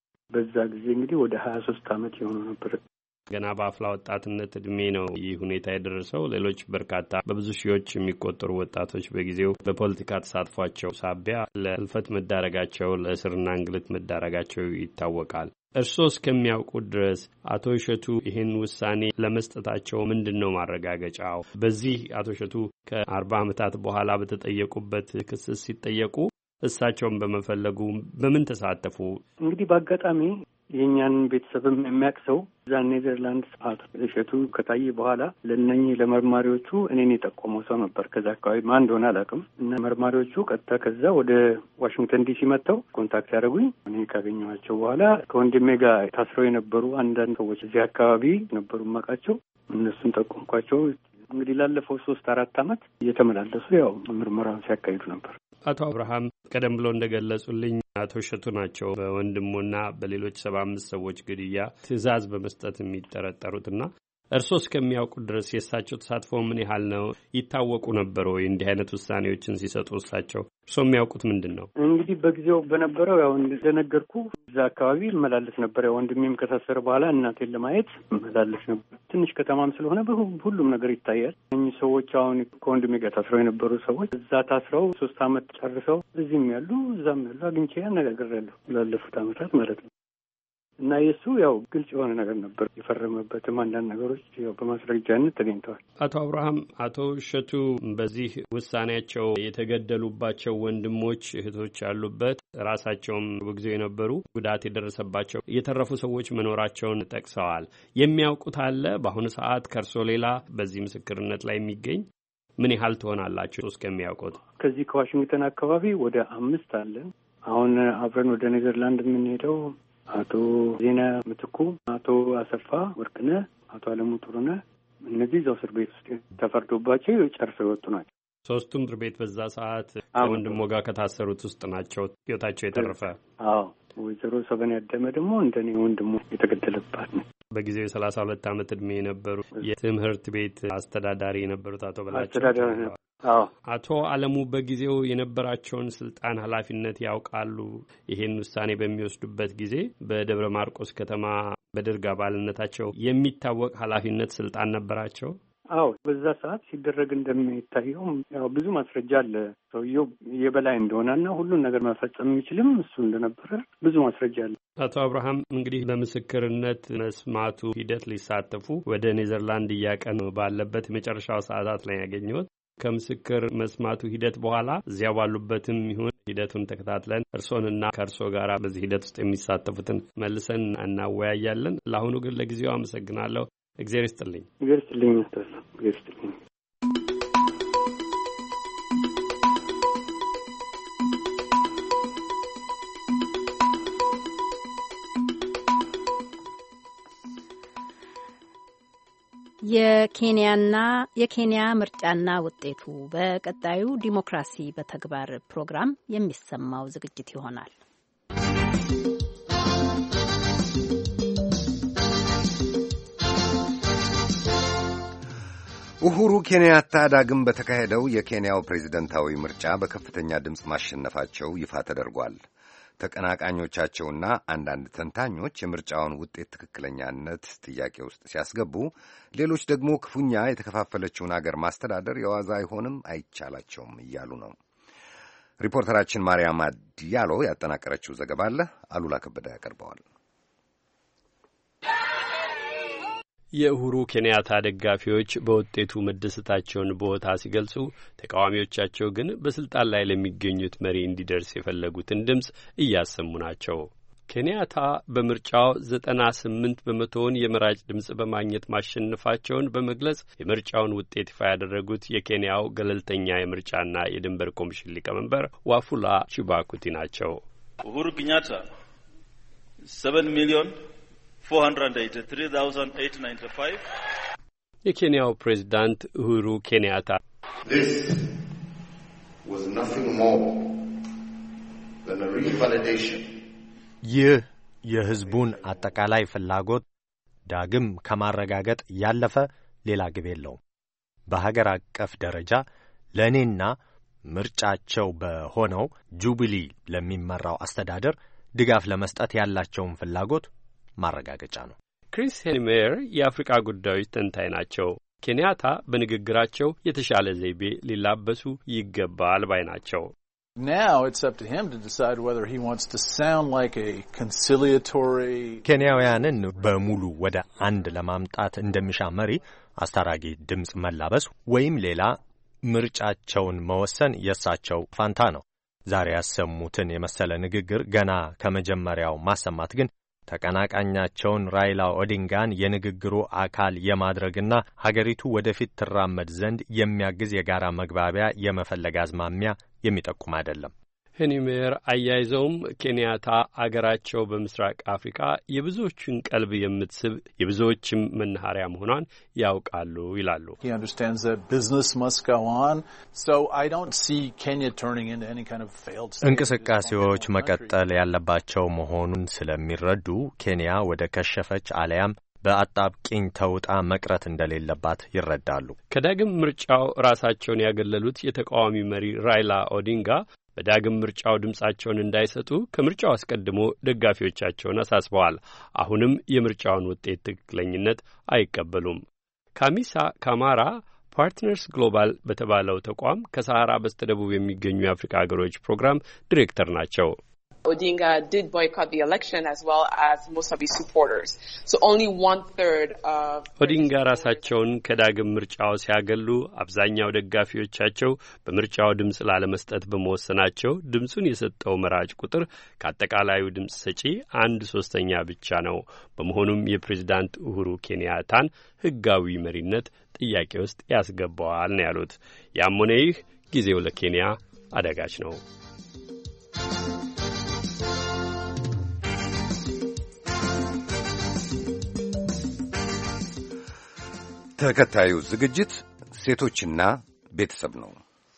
S7: በዛ ጊዜ እንግዲህ ወደ ሀያ ሶስት ዓመት የሆነው ነበር።
S13: ገና በአፍላ ወጣትነት እድሜ ነው ይህ ሁኔታ የደረሰው። ሌሎች በርካታ በብዙ ሺዎች የሚቆጠሩ ወጣቶች በጊዜው በፖለቲካ ተሳትፏቸው ሳቢያ ለህልፈት መዳረጋቸው፣ ለእስርና እንግልት መዳረጋቸው ይታወቃል። እርስዎ እስከሚያውቁት ድረስ አቶ እሸቱ ይህን ውሳኔ ለመስጠታቸው ምንድን ነው ማረጋገጫው? በዚህ አቶ እሸቱ ከአርባ ዓመታት በኋላ በተጠየቁበት ክስ ሲጠየቁ እሳቸውን በመፈለጉ በምን ተሳተፉ?
S7: እንግዲህ በአጋጣሚ የእኛን ቤተሰብም የሚያቅሰው እዛ ኔዘርላንድ አቶ እሸቱ ከታየ በኋላ ለእነኚህ ለመርማሪዎቹ እኔን የጠቆመው ሰው ነበር። ከዛ አካባቢ ማን እንደሆነ አላውቅም። እና መርማሪዎቹ ቀጥታ ከዛ ወደ ዋሽንግተን ዲሲ መጥተው ኮንታክት ያደረጉኝ። እኔ ካገኘኋቸው በኋላ ከወንድሜ ጋር ታስረው የነበሩ አንዳንድ ሰዎች እዚህ አካባቢ ነበሩ የማውቃቸው። እነሱን ጠቆምኳቸው። እንግዲህ ላለፈው ሶስት አራት ዓመት እየተመላለሱ ያው ምርመራውን ሲያካሂዱ ነበር።
S13: አቶ አብርሃም ቀደም ብሎ እንደገለጹልኝ አቶ እሸቱ ናቸው በወንድሞና በሌሎች ሰባ አምስት ሰዎች ግድያ ትዕዛዝ በመስጠት የሚጠረጠሩትና እርስዎ እስከሚያውቁት ድረስ የእሳቸው ተሳትፎ ምን ያህል ነው? ይታወቁ ነበር ወይ? እንዲህ አይነት ውሳኔዎችን ሲሰጡ እሳቸው እርስዎ የሚያውቁት ምንድን ነው?
S7: እንግዲህ በጊዜው በነበረው ያው እንደነገርኩ እዛ አካባቢ መላለስ ነበር። ያው ወንድሜም ከታሰረ በኋላ እናቴን ለማየት መላለስ ነበር። ትንሽ ከተማም ስለሆነ ሁሉም ነገር ይታያል። እኚህ ሰዎች አሁን ከወንድሜ ጋር ታስረው የነበሩ ሰዎች እዛ ታስረው ሶስት ዓመት ጨርሰው እዚህም ያሉ እዛም ያሉ አግኝቼ አነጋግሬያለሁ ላለፉት ዓመታት ማለት ነው። እና የሱ ያው ግልጽ የሆነ ነገር ነበር። የፈረመበትም አንዳንድ ነገሮች ያው በማስረጃነት ተገኝተዋል።
S13: አቶ አብርሃም፣ አቶ እሸቱ በዚህ ውሳኔያቸው የተገደሉባቸው ወንድሞች እህቶች ያሉበት ራሳቸውም በጊዜው የነበሩ ጉዳት የደረሰባቸው የተረፉ ሰዎች መኖራቸውን ጠቅሰዋል። የሚያውቁት አለ በአሁኑ ሰዓት ከእርሶ ሌላ በዚህ ምስክርነት ላይ የሚገኝ? ምን ያህል ትሆናላችሁ እስከሚያውቁት?
S7: ከዚህ ከዋሽንግተን አካባቢ ወደ አምስት አለን። አሁን አብረን ወደ ኔዘርላንድ የምንሄደው አቶ ዜና ምትኩ፣ አቶ አሰፋ ወርቅነህ፣ አቶ አለሙ ጥሩነህ እነዚህ እዛው እስር ቤት ውስጥ ተፈርዶባቸው ጨርሰው የወጡ ናቸው።
S13: ሶስቱም እስር ቤት በዛ ሰዓት ከወንድሞ ጋር ከታሰሩት ውስጥ ናቸው ህይወታቸው የተረፈ።
S7: አዎ ወይዘሮ ሰበን ያደመ ደግሞ እንደኔ ወንድሞ የተገደለባት ነው።
S13: በጊዜው የሰላሳ ሁለት ዓመት ዕድሜ የነበሩ የትምህርት ቤት አስተዳዳሪ የነበሩት አቶ በላቸው
S7: አስተዳዳሪ ነው። አዎ
S13: አቶ አለሙ በጊዜው የነበራቸውን ስልጣን ኃላፊነት ያውቃሉ? ይሄን ውሳኔ በሚወስዱበት ጊዜ በደብረ ማርቆስ ከተማ በደርግ አባልነታቸው የሚታወቅ ኃላፊነት ስልጣን ነበራቸው?
S7: አዎ በዛ ሰዓት ሲደረግ እንደሚታየው ያው ብዙ ማስረጃ አለ። ሰውየው የበላይ እንደሆነና ሁሉን ነገር መፈጸም የሚችልም እሱ እንደነበረ ብዙ ማስረጃ አለ።
S13: አቶ አብርሃም እንግዲህ በምስክርነት መስማቱ ሂደት ሊሳተፉ ወደ ኔዘርላንድ እያቀኑ ባለበት የመጨረሻው ሰዓታት ላይ ያገኘሁት ከምስክር መስማቱ ሂደት በኋላ እዚያ ባሉበትም ይሁን ሂደቱን ተከታትለን እርሶንና ከእርሶ ጋር በዚህ ሂደት ውስጥ የሚሳተፉትን መልሰን እናወያያለን። ለአሁኑ ግን ለጊዜው አመሰግናለሁ። እግዚአብሔር ይስጥልኝ።
S7: እግዚአብሔር ይስጥልኝ። እግዚአብሔር ይስጥልኝ።
S2: የኬንያና የኬንያ ምርጫና ውጤቱ በቀጣዩ ዲሞክራሲ በተግባር ፕሮግራም የሚሰማው ዝግጅት ይሆናል።
S1: ኡሁሩ ኬንያታ ዳግም በተካሄደው የኬንያው ፕሬዝደንታዊ ምርጫ በከፍተኛ ድምፅ ማሸነፋቸው ይፋ ተደርጓል። ተቀናቃኞቻቸውና አንዳንድ ተንታኞች የምርጫውን ውጤት ትክክለኛነት ጥያቄ ውስጥ ሲያስገቡ፣ ሌሎች ደግሞ ክፉኛ የተከፋፈለችውን አገር ማስተዳደር የዋዛ አይሆንም፣ አይቻላቸውም እያሉ ነው። ሪፖርተራችን ማርያም ዲያሎ ያጠናቀረችው ዘገባ አለ። አሉላ ከበደ ያቀርበዋል።
S13: የኡሁሩ ኬንያታ ደጋፊዎች በውጤቱ መደሰታቸውን በቦታ ሲገልጹ፣ ተቃዋሚዎቻቸው ግን በስልጣን ላይ ለሚገኙት መሪ እንዲደርስ የፈለጉትን ድምፅ እያሰሙ ናቸው። ኬንያታ በምርጫው ዘጠና ስምንት በመቶውን የመራጭ ድምፅ በማግኘት ማሸነፋቸውን በመግለጽ የምርጫውን ውጤት ይፋ ያደረጉት የኬንያው ገለልተኛ የምርጫና የድንበር ኮሚሽን ሊቀመንበር ዋፉላ ቺባኩቲ ናቸው።
S14: ኡሁሩ ኬንያታ ሰቨን ሚሊዮን four hundred eighty-three thousand eight hundred ninety-five
S13: የኬንያው ፕሬዝዳንት ኡሁሩ ኬንያታ
S15: This was nothing more than a revalidation.
S16: ይህ የሕዝቡን አጠቃላይ ፍላጎት ዳግም ከማረጋገጥ ያለፈ ሌላ ግብ የለውም። በሀገር አቀፍ ደረጃ ለእኔና ምርጫቸው በሆነው ጁቢሊ ለሚመራው አስተዳደር ድጋፍ ለመስጠት ያላቸውን ፍላጎት ማረጋገጫ ነው።
S13: ክሪስ ሄኒሜየር የአፍሪካ ጉዳዮች ተንታኝ ናቸው። ኬንያታ በንግግራቸው የተሻለ ዘይቤ ሊላበሱ ይገባል ባይ ናቸው።
S17: Now it's up to him to decide whether he wants to sound like a conciliatory
S16: ኬንያውያንን በሙሉ ወደ አንድ ለማምጣት እንደሚሻ መሪ አስታራቂ ድምፅ መላበስ ወይም ሌላ ምርጫቸውን መወሰን የእሳቸው ፋንታ ነው። ዛሬ ያሰሙትን የመሰለ ንግግር ገና ከመጀመሪያው ማሰማት ግን ተቀናቃኛቸውን ራይላ ኦዲንጋን የንግግሩ አካል የማድረግና ሀገሪቱ ወደፊት ትራመድ ዘንድ የሚያግዝ የጋራ መግባቢያ የመፈለግ አዝማሚያ የሚጠቁም አይደለም።
S13: ሄኒሜየር አያይዘውም ኬንያታ አገራቸው በምስራቅ አፍሪካ የብዙዎችን ቀልብ የምትስብ የብዙዎችም መናኸሪያ መሆኗን ያውቃሉ ይላሉ።
S17: He understands that business must go on, so I don't see Kenya turning into any kind of failed state.
S16: እንቅስቃሴዎች መቀጠል ያለባቸው መሆኑን ስለሚረዱ ኬንያ ወደ ከሸፈች አለያም በአጣብቂኝ ተውጣ መቅረት እንደሌለባት ይረዳሉ።
S13: ከዳግም ምርጫው ራሳቸውን ያገለሉት የተቃዋሚ መሪ ራይላ ኦዲንጋ በዳግም ምርጫው ድምጻቸውን እንዳይሰጡ ከምርጫው አስቀድሞ ደጋፊዎቻቸውን አሳስበዋል። አሁንም የምርጫውን ውጤት ትክክለኝነት አይቀበሉም። ካሚሳ ካማራ ፓርትነርስ ግሎባል በተባለው ተቋም ከሰሃራ በስተደቡብ የሚገኙ የአፍሪካ ሀገሮች ፕሮግራም ዲሬክተር ናቸው።
S18: Odinga did boycott the election as well as most of his supporters. So only one third of
S13: ኦዲንጋ ራሳቸውን ከዳግም ምርጫው ሲያገሉ አብዛኛው ደጋፊዎቻቸው በምርጫው ድምጽ ላለመስጠት በመወሰናቸው ድምጹን የሰጠው መራጭ ቁጥር ከአጠቃላዩ ድምጽ ሰጪ አንድ ሶስተኛ ብቻ ነው። በመሆኑም የፕሬዝዳንት ኡሁሩ ኬንያታን ህጋዊ መሪነት ጥያቄ ውስጥ ያስገባዋል ነው ያሉት። ያም ሆነ ይህ ጊዜው ለኬንያ አደጋች ነው።
S1: ተከታዩ ዝግጅት ሴቶችና ቤተሰብ ነው።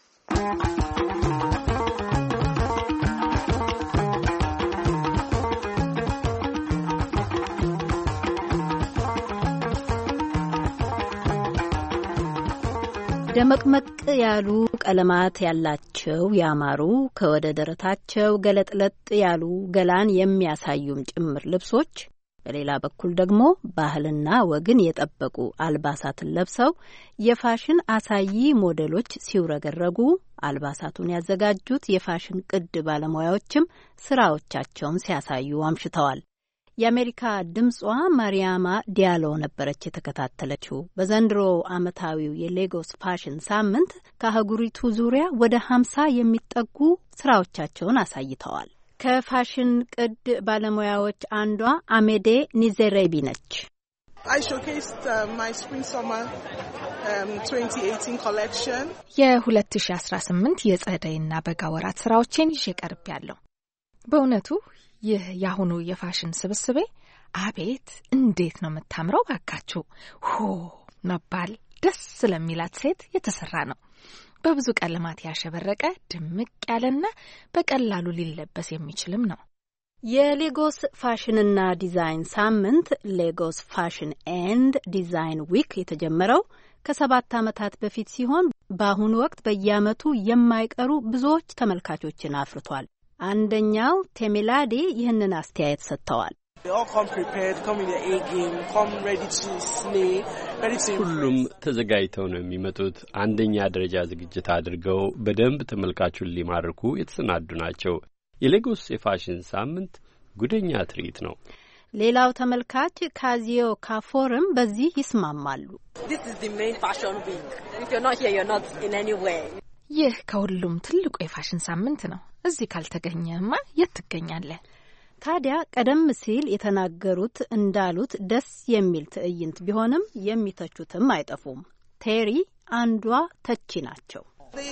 S2: ደመቅመቅ ያሉ ቀለማት ያላቸው ያማሩ ከወደ ደረታቸው ገለጥለጥ ያሉ ገላን የሚያሳዩም ጭምር ልብሶች፣ በሌላ በኩል ደግሞ ባህልና ወግን የጠበቁ አልባሳትን ለብሰው የፋሽን አሳይ ሞዴሎች ሲውረገረጉ አልባሳቱን ያዘጋጁት የፋሽን ቅድ ባለሙያዎችም ስራዎቻቸውን ሲያሳዩ አምሽተዋል። የአሜሪካ ድምጿ ማሪያማ ዲያሎ ነበረች የተከታተለችው። በዘንድሮ ዓመታዊው የሌጎስ ፋሽን ሳምንት ከአህጉሪቱ ዙሪያ ወደ ሀምሳ የሚጠጉ ስራዎቻቸውን አሳይተዋል። ከፋሽን ቅድ ባለሙያዎች አንዷ አሜዴ ኒዜሬቢ ነች።
S19: የሁለት ሺ አስራ ስምንት የጸደይና በጋ ወራት ስራዎቼን ይዤ ቀርቤያለሁ። በእውነቱ ይህ ያሁኑ የፋሽን ስብስቤ አቤት እንዴት ነው የምታምረው! ባካችሁ ሆ መባል ደስ ስለሚላት ሴት የተሰራ ነው። በብዙ ቀለማት ያሸበረቀ ድምቅ ያለና በቀላሉ ሊለበስ የሚችልም ነው።
S2: የሌጎስ ፋሽንና ዲዛይን ሳምንት ሌጎስ ፋሽን ኤንድ ዲዛይን ዊክ የተጀመረው ከሰባት ዓመታት በፊት ሲሆን በአሁኑ ወቅት በየዓመቱ የማይቀሩ ብዙዎች ተመልካቾችን አፍርቷል። አንደኛው ቴሜላዴ ይህንን አስተያየት ሰጥተዋል።
S13: ሁሉም ተዘጋጅተው ነው የሚመጡት። አንደኛ ደረጃ ዝግጅት አድርገው በደንብ ተመልካቹን ሊማርኩ የተሰናዱ ናቸው። የሌጎስ የፋሽን ሳምንት ጉደኛ ትርኢት ነው።
S2: ሌላው ተመልካች ካዚዮ ካፎርም በዚህ ይስማማሉ።
S19: ይህ ከሁሉም ትልቁ የፋሽን ሳምንት ነው። እዚህ ካልተገኘማ የት ትገኛለህ?
S2: ታዲያ ቀደም ሲል የተናገሩት እንዳሉት ደስ የሚል ትዕይንት ቢሆንም የሚተቹትም አይጠፉም። ቴሪ አንዷ ተቺ ናቸው።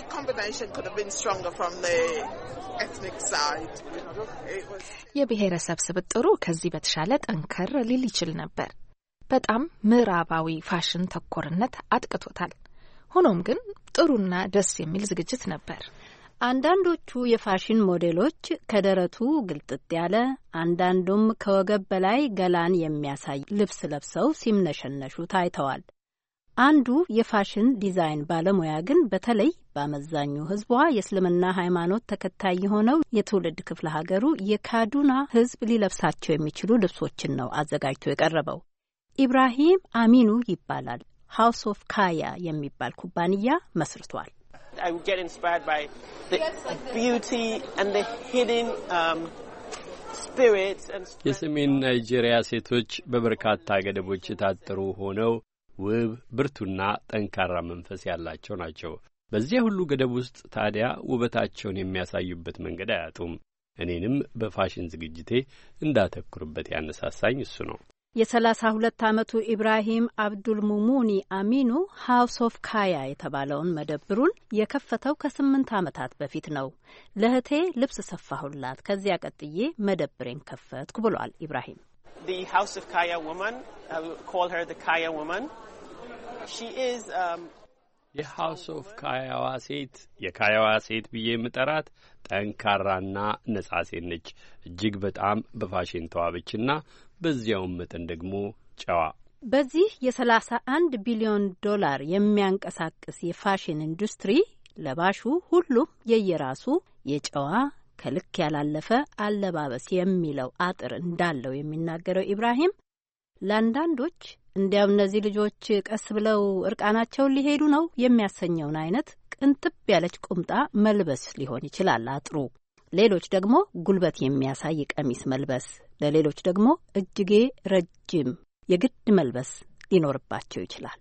S19: የብሔረሰብ ስብጥሩ ከዚህ በተሻለ ጠንከር ሊል ይችል ነበር። በጣም ምዕራባዊ ፋሽን ተኮርነት አጥቅቶታል። ሆኖም ግን ጥሩና ደስ የሚል ዝግጅት ነበር።
S2: አንዳንዶቹ የፋሽን ሞዴሎች ከደረቱ ግልጥጥ ያለ አንዳንዱም ከወገብ በላይ ገላን የሚያሳይ ልብስ ለብሰው ሲምነሸነሹ ታይተዋል። አንዱ የፋሽን ዲዛይን ባለሙያ ግን በተለይ በአመዛኙ ሕዝቧ የእስልምና ሃይማኖት ተከታይ የሆነው የትውልድ ክፍለ ሀገሩ የካዱና ሕዝብ ሊለብሳቸው የሚችሉ ልብሶችን ነው አዘጋጅቶ የቀረበው። ኢብራሂም አሚኑ ይባላል። ሃውስ ኦፍ ካያ የሚባል ኩባንያ መስርቷል።
S20: I would get inspired by the beauty and the hidden um, spirits and
S13: የሰሜን ናይጄሪያ ሴቶች በበርካታ ገደቦች የታጠሩ ሆነው ውብ ብርቱና ጠንካራ መንፈስ ያላቸው ናቸው። በዚያ ሁሉ ገደብ ውስጥ ታዲያ ውበታቸውን የሚያሳዩበት መንገድ አያጡም። እኔንም በፋሽን ዝግጅቴ እንዳተኩርበት ያነሳሳኝ እሱ ነው።
S2: የሰላሳ ሁለት ዓመቱ ኢብራሂም አብዱል ሙሙኒ አሚኑ ሃውስ ኦፍ ካያ የተባለውን መደብሩን የከፈተው ከስምንት ዓመታት በፊት ነው። ለእህቴ ልብስ ሰፋሁላት፣ ከዚያ ቀጥዬ መደብሬን ከፈትኩ ብሏል ኢብራሂም።
S20: The House of Kaya woman, I will call her the Kaya woman. She is um
S13: የሃውስ ኦፍ ካያዋ ሴት የካያዋ ሴት ብዬ ምጠራት ጠንካራና ነጻ ሴት ነች። እጅግ በጣም በፋሽን ተዋበችና በዚያውም መጠን ደግሞ ጨዋ።
S2: በዚህ የሰላሳ አንድ ቢሊዮን ዶላር የሚያንቀሳቅስ የፋሽን ኢንዱስትሪ ለባሹ ሁሉም የየራሱ የጨዋ ከልክ ያላለፈ አለባበስ የሚለው አጥር እንዳለው የሚናገረው ኢብራሂም ለአንዳንዶች እንዲያው እነዚህ ልጆች ቀስ ብለው እርቃናቸውን ሊሄዱ ነው የሚያሰኘውን አይነት ቅንጥብ ያለች ቁምጣ መልበስ ሊሆን ይችላል አጥሩ። ሌሎች ደግሞ ጉልበት የሚያሳይ ቀሚስ መልበስ፣ ለሌሎች ደግሞ እጅጌ ረጅም የግድ መልበስ ሊኖርባቸው ይችላል።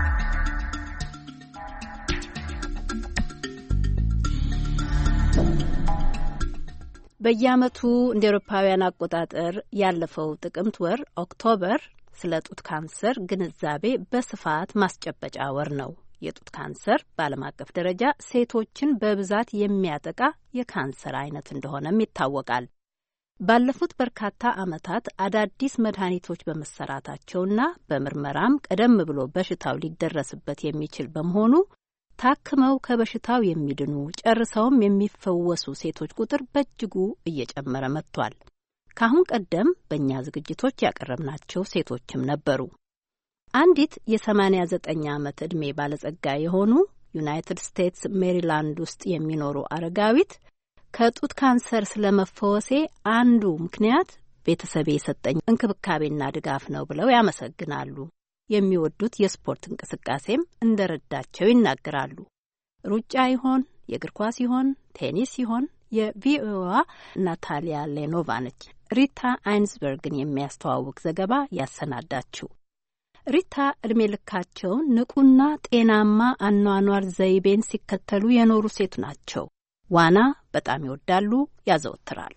S2: በየዓመቱ እንደ አውሮፓውያን አቆጣጠር ያለፈው ጥቅምት ወር ኦክቶበር ስለ ጡት ካንሰር ግንዛቤ በስፋት ማስጨበጫ ወር ነው። የጡት ካንሰር በዓለም አቀፍ ደረጃ ሴቶችን በብዛት የሚያጠቃ የካንሰር አይነት እንደሆነም ይታወቃል። ባለፉት በርካታ ዓመታት አዳዲስ መድኃኒቶች በመሰራታቸውና በምርመራም ቀደም ብሎ በሽታው ሊደረስበት የሚችል በመሆኑ ታክመው ከበሽታው የሚድኑ ጨርሰውም የሚፈወሱ ሴቶች ቁጥር በእጅጉ እየጨመረ መጥቷል። ከአሁን ቀደም በእኛ ዝግጅቶች ያቀረብናቸው ሴቶችም ነበሩ። አንዲት የሰማንያ ዘጠኝ ዓመት ዕድሜ ባለጸጋ የሆኑ ዩናይትድ ስቴትስ ሜሪላንድ ውስጥ የሚኖሩ አረጋዊት ከጡት ካንሰር ስለመፈወሴ አንዱ ምክንያት ቤተሰቤ የሰጠኝ እንክብካቤና ድጋፍ ነው ብለው ያመሰግናሉ። የሚወዱት የስፖርት እንቅስቃሴም እንደረዳቸው ይናገራሉ። ሩጫ ይሆን፣ የእግር ኳስ ይሆን፣ ቴኒስ ይሆን? የቪኦኤዋ ናታሊያ ሌኖቫ ነች ሪታ አይንስበርግን የሚያስተዋውቅ ዘገባ ያሰናዳችው። ሪታ እድሜ ልካቸውን ንቁና ጤናማ አኗኗር ዘይቤን ሲከተሉ የኖሩ ሴት ናቸው። ዋና በጣም ይወዳሉ፣ ያዘወትራሉ።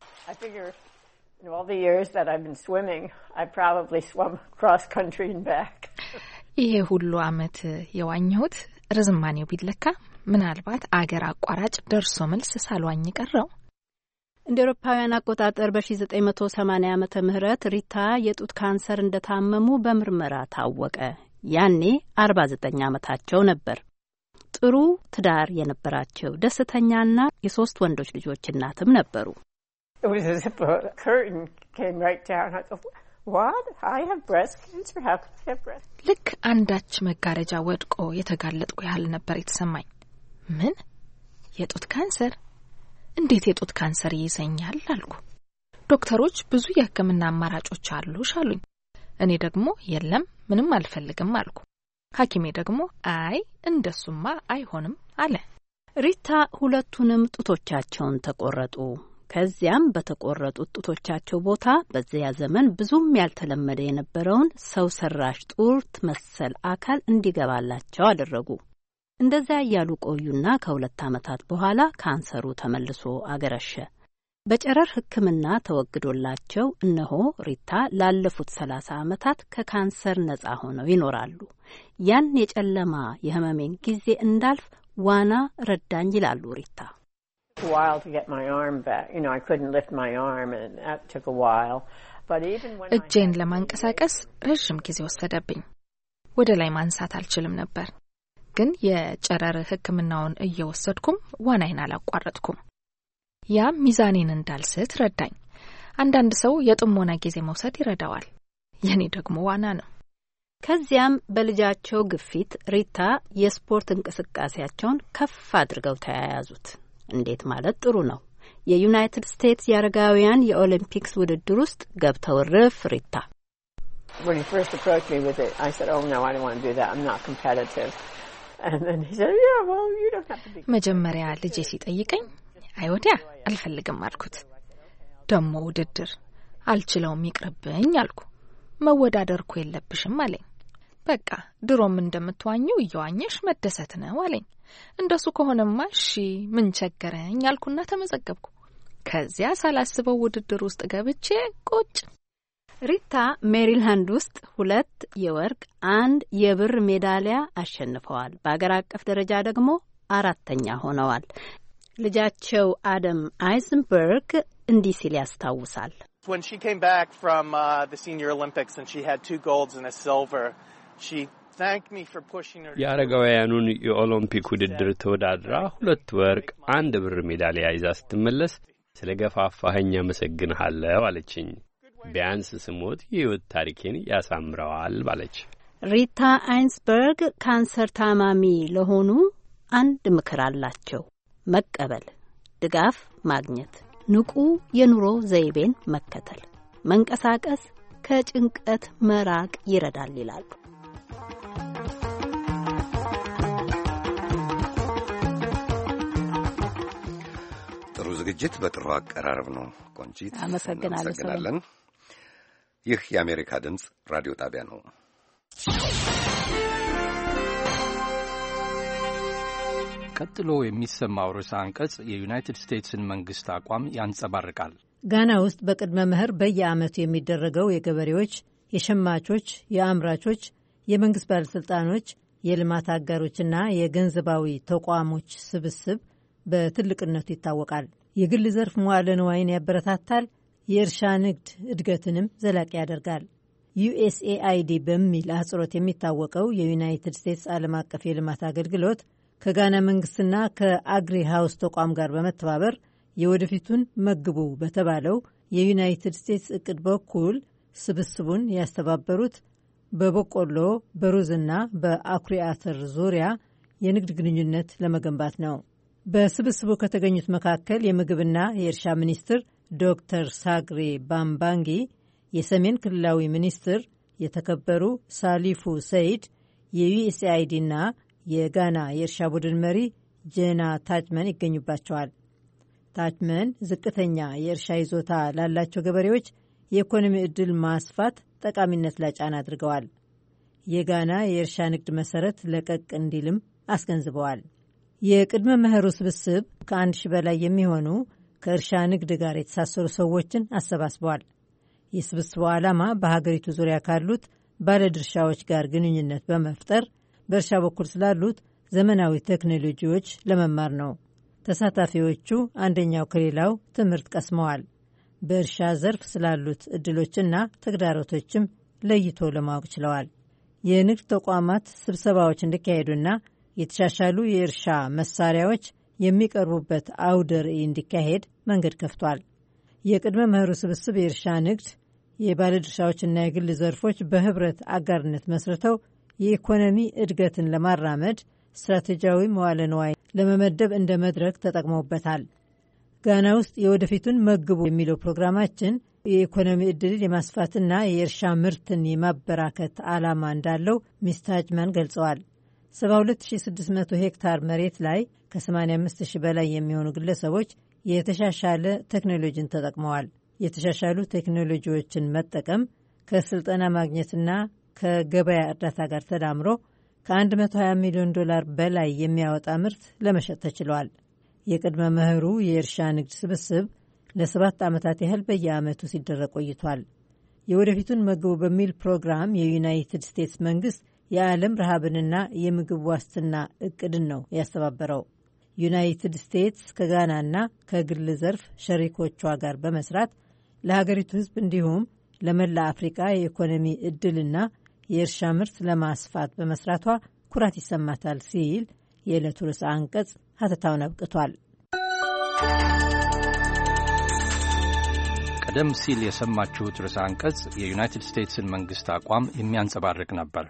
S19: ይሄ ሁሉ ዓመት የዋኘሁት ርዝማኔው ቢለካ ምናልባት አገር አቋራጭ ደርሶ መልስ ሳልዋኝ ቀረው።
S2: እንደ አውሮፓውያን አቆጣጠር በ1980 ዓመተ ምህረት ሪታ የጡት ካንሰር እንደታመሙ በምርመራ ታወቀ። ያኔ አርባ ዘጠኝ ዓመታቸው ነበር። ጥሩ ትዳር የነበራቸው ደስተኛና የሶስት ወንዶች ልጆች እናትም ነበሩ።
S19: ልክ አንዳች መጋረጃ ወድቆ የተጋለጥኩ ያህል ነበር የተሰማኝ። ምን? የጡት ካንሰር? እንዴት የጡት ካንሰር ይይዘኛል አልኩ። ዶክተሮች ብዙ የሕክምና አማራጮች አሉሽ አሉኝ። እኔ ደግሞ የለም ምንም አልፈልግም አልኩ። ሐኪሜ ደግሞ አይ እንደሱማ አይሆንም አለ። ሪታ ሁለቱንም ጡቶቻቸውን ተቆረጡ። ከዚያም በተቆረጡት ጡቶቻቸው ቦታ በዚያ ዘመን ብዙም ያልተለመደ የነበረውን ሰው ሰራሽ ጡት መሰል አካል እንዲገባላቸው አደረጉ። እንደዚያ እያሉ ቆዩና ከሁለት ዓመታት በኋላ ካንሰሩ ተመልሶ አገረሸ። በጨረር ሕክምና ተወግዶላቸው እነሆ ሪታ ላለፉት ሰላሳ ዓመታት ከካንሰር ነጻ ሆነው ይኖራሉ። ያን የጨለማ የህመሜን ጊዜ እንዳልፍ ዋና ረዳኝ ይላሉ ሪታ። እጄን ለማንቀሳቀስ ረዥም ጊዜ ወሰደብኝ። ወደ ላይ ማንሳት አልችልም ነበር። ግን የጨረር ሕክምናውን እየወሰድኩም ዋናዬን አላቋረጥኩም። ያ ሚዛኔን እንዳልስት ረዳኝ። አንዳንድ ሰው የጥሞና ጊዜ መውሰድ ይረዳዋል። የኔ ደግሞ ዋና ነው። ከዚያም በልጃቸው ግፊት ሪታ የስፖርት እንቅስቃሴያቸውን ከፍ አድርገው ተያያዙት። እንዴት ማለት ጥሩ ነው። የዩናይትድ ስቴትስ የአረጋውያን የኦሊምፒክስ ውድድር ውስጥ ገብተው ርፍ ሪታ መጀመሪያ ልጄ ሲጠይቀኝ አይ ወዲያ አልፈልግም አልኩት። ደሞ ውድድር አልችለውም ይቅርብኝ አልኩ። መወዳደር እኮ የለብሽም አለኝ። በቃ ድሮም እንደምትዋኘው እየዋኘሽ መደሰት ነው አለኝ። እንደሱ ከሆነማ እሺ ምን ቸገረኝ አልኩና ተመዘገብኩ። ከዚያ ሳላስበው ውድድር ውስጥ ገብቼ ቁጭ። ሪታ ሜሪላንድ ውስጥ ሁለት የወርቅ አንድ የብር ሜዳሊያ አሸንፈዋል። በአገር አቀፍ ደረጃ ደግሞ አራተኛ ሆነዋል። ልጃቸው አደም አይዝንበርግ እንዲህ ሲል ያስታውሳል።
S21: When she came back from uh, the Senior Olympics and she had two golds and a silver, she thanked me for pushing her.
S13: የአረጋውያኑን የኦሎምፒክ ውድድር ተወዳድራ ሁለት ወርቅ አንድ ብር ሜዳሊያ ይዛ ስትመለስ ስለ ገፋፋኸኝ አመሰግንሃለሁ አለችኝ። ቢያንስ ስሞት የህይወት ታሪኬን ያሳምረዋል ባለች።
S2: ሪታ አይንስበርግ ካንሰር ታማሚ ለሆኑ አንድ ምክር አላቸው። መቀበል፣ ድጋፍ ማግኘት፣ ንቁ የኑሮ ዘይቤን መከተል፣ መንቀሳቀስ፣ ከጭንቀት መራቅ ይረዳል ይላሉ።
S1: ጥሩ ዝግጅት በጥሩ አቀራረብ ነው። ቆንጂት
S2: አመሰግናለን።
S1: ይህ የአሜሪካ ድምፅ ራዲዮ ጣቢያ ነው።
S6: ቀጥሎ የሚሰማው ርዕሰ አንቀጽ የዩናይትድ ስቴትስን መንግሥት አቋም ያንጸባርቃል።
S5: ጋና ውስጥ በቅድመ መኸር በየዓመቱ የሚደረገው የገበሬዎች፣ የሸማቾች፣ የአምራቾች፣ የመንግሥት ባለሥልጣኖች፣ የልማት አጋሮችና የገንዘባዊ ተቋሞች ስብስብ በትልቅነቱ ይታወቃል። የግል ዘርፍ መዋዕለ ንዋይን ያበረታታል፣ የእርሻ ንግድ እድገትንም ዘላቂ ያደርጋል። ዩኤስኤአይዲ በሚል አህጽሮት የሚታወቀው የዩናይትድ ስቴትስ ዓለም አቀፍ የልማት አገልግሎት ከጋና መንግስትና ከአግሪ ሃውስ ተቋም ጋር በመተባበር የወደፊቱን መግቡ በተባለው የዩናይትድ ስቴትስ እቅድ በኩል ስብስቡን ያስተባበሩት በበቆሎ በሩዝና በአኩሪ አተር ዙሪያ የንግድ ግንኙነት ለመገንባት ነው። በስብስቡ ከተገኙት መካከል የምግብና የእርሻ ሚኒስትር ዶክተር ሳግሬ ባምባንጊ፣ የሰሜን ክልላዊ ሚኒስትር የተከበሩ ሳሊፉ ሰይድ፣ የዩኤስኤአይዲና የጋና የእርሻ ቡድን መሪ ጄና ታችመን ይገኙባቸዋል። ታችመን ዝቅተኛ የእርሻ ይዞታ ላላቸው ገበሬዎች የኢኮኖሚ ዕድል ማስፋት ጠቃሚነት ላይ ጫና አድርገዋል። የጋና የእርሻ ንግድ መሰረት ለቀቅ እንዲልም አስገንዝበዋል። የቅድመ መኸሩ ስብስብ ከአንድ ሺህ በላይ የሚሆኑ ከእርሻ ንግድ ጋር የተሳሰሩ ሰዎችን አሰባስበዋል። የስብስቡ ዓላማ በሀገሪቱ ዙሪያ ካሉት ባለድርሻዎች ጋር ግንኙነት በመፍጠር በእርሻ በኩል ስላሉት ዘመናዊ ቴክኖሎጂዎች ለመማር ነው። ተሳታፊዎቹ አንደኛው ከሌላው ትምህርት ቀስመዋል። በእርሻ ዘርፍ ስላሉት ዕድሎችና ተግዳሮቶችም ለይቶ ለማወቅ ችለዋል። የንግድ ተቋማት ስብሰባዎች እንዲካሄዱና የተሻሻሉ የእርሻ መሳሪያዎች የሚቀርቡበት አውደ ርዕይ እንዲካሄድ መንገድ ከፍቷል። የቅድመ መኸሩ ስብስብ የእርሻ ንግድ የባለድርሻዎችና የግል ዘርፎች በህብረት አጋርነት መስርተው የኢኮኖሚ እድገትን ለማራመድ ስትራቴጂያዊ መዋለ ንዋይ ለመመደብ እንደ መድረክ ተጠቅመውበታል። ጋና ውስጥ የወደፊቱን መግቡ የሚለው ፕሮግራማችን የኢኮኖሚ ዕድልን የማስፋትና የእርሻ ምርትን የማበራከት ዓላማ እንዳለው ሚስ ታችመን ገልጸዋል። ሰባ ሁለት ሺህ ስድስት መቶ ሄክታር መሬት ላይ ከሰማንያ አምስት ሺህ በላይ የሚሆኑ ግለሰቦች የተሻሻለ ቴክኖሎጂን ተጠቅመዋል። የተሻሻሉ ቴክኖሎጂዎችን መጠቀም ከስልጠና ማግኘትና ከገበያ እርዳታ ጋር ተዳምሮ ከ120 ሚሊዮን ዶላር በላይ የሚያወጣ ምርት ለመሸጥ ተችሏል። የቅድመ መኸሩ የእርሻ ንግድ ስብስብ ለሰባት ዓመታት ያህል በየዓመቱ ሲደረግ ቆይቷል። የወደፊቱን መግቡ በሚል ፕሮግራም የዩናይትድ ስቴትስ መንግስት የዓለም ረሃብንና የምግብ ዋስትና እቅድን ነው ያስተባበረው። ዩናይትድ ስቴትስ ከጋናና ከግል ዘርፍ ሸሪኮቿ ጋር በመስራት ለሀገሪቱ ሕዝብ እንዲሁም ለመላ አፍሪቃ የኢኮኖሚ ዕድልና የእርሻ ምርት ለማስፋት በመስራቷ ኩራት ይሰማታል ሲል የዕለቱ ርዕሰ አንቀጽ ሀተታውን አብቅቷል።
S6: ቀደም ሲል የሰማችሁት ርዕሰ አንቀጽ የዩናይትድ ስቴትስን መንግስት አቋም የሚያንጸባርቅ ነበር።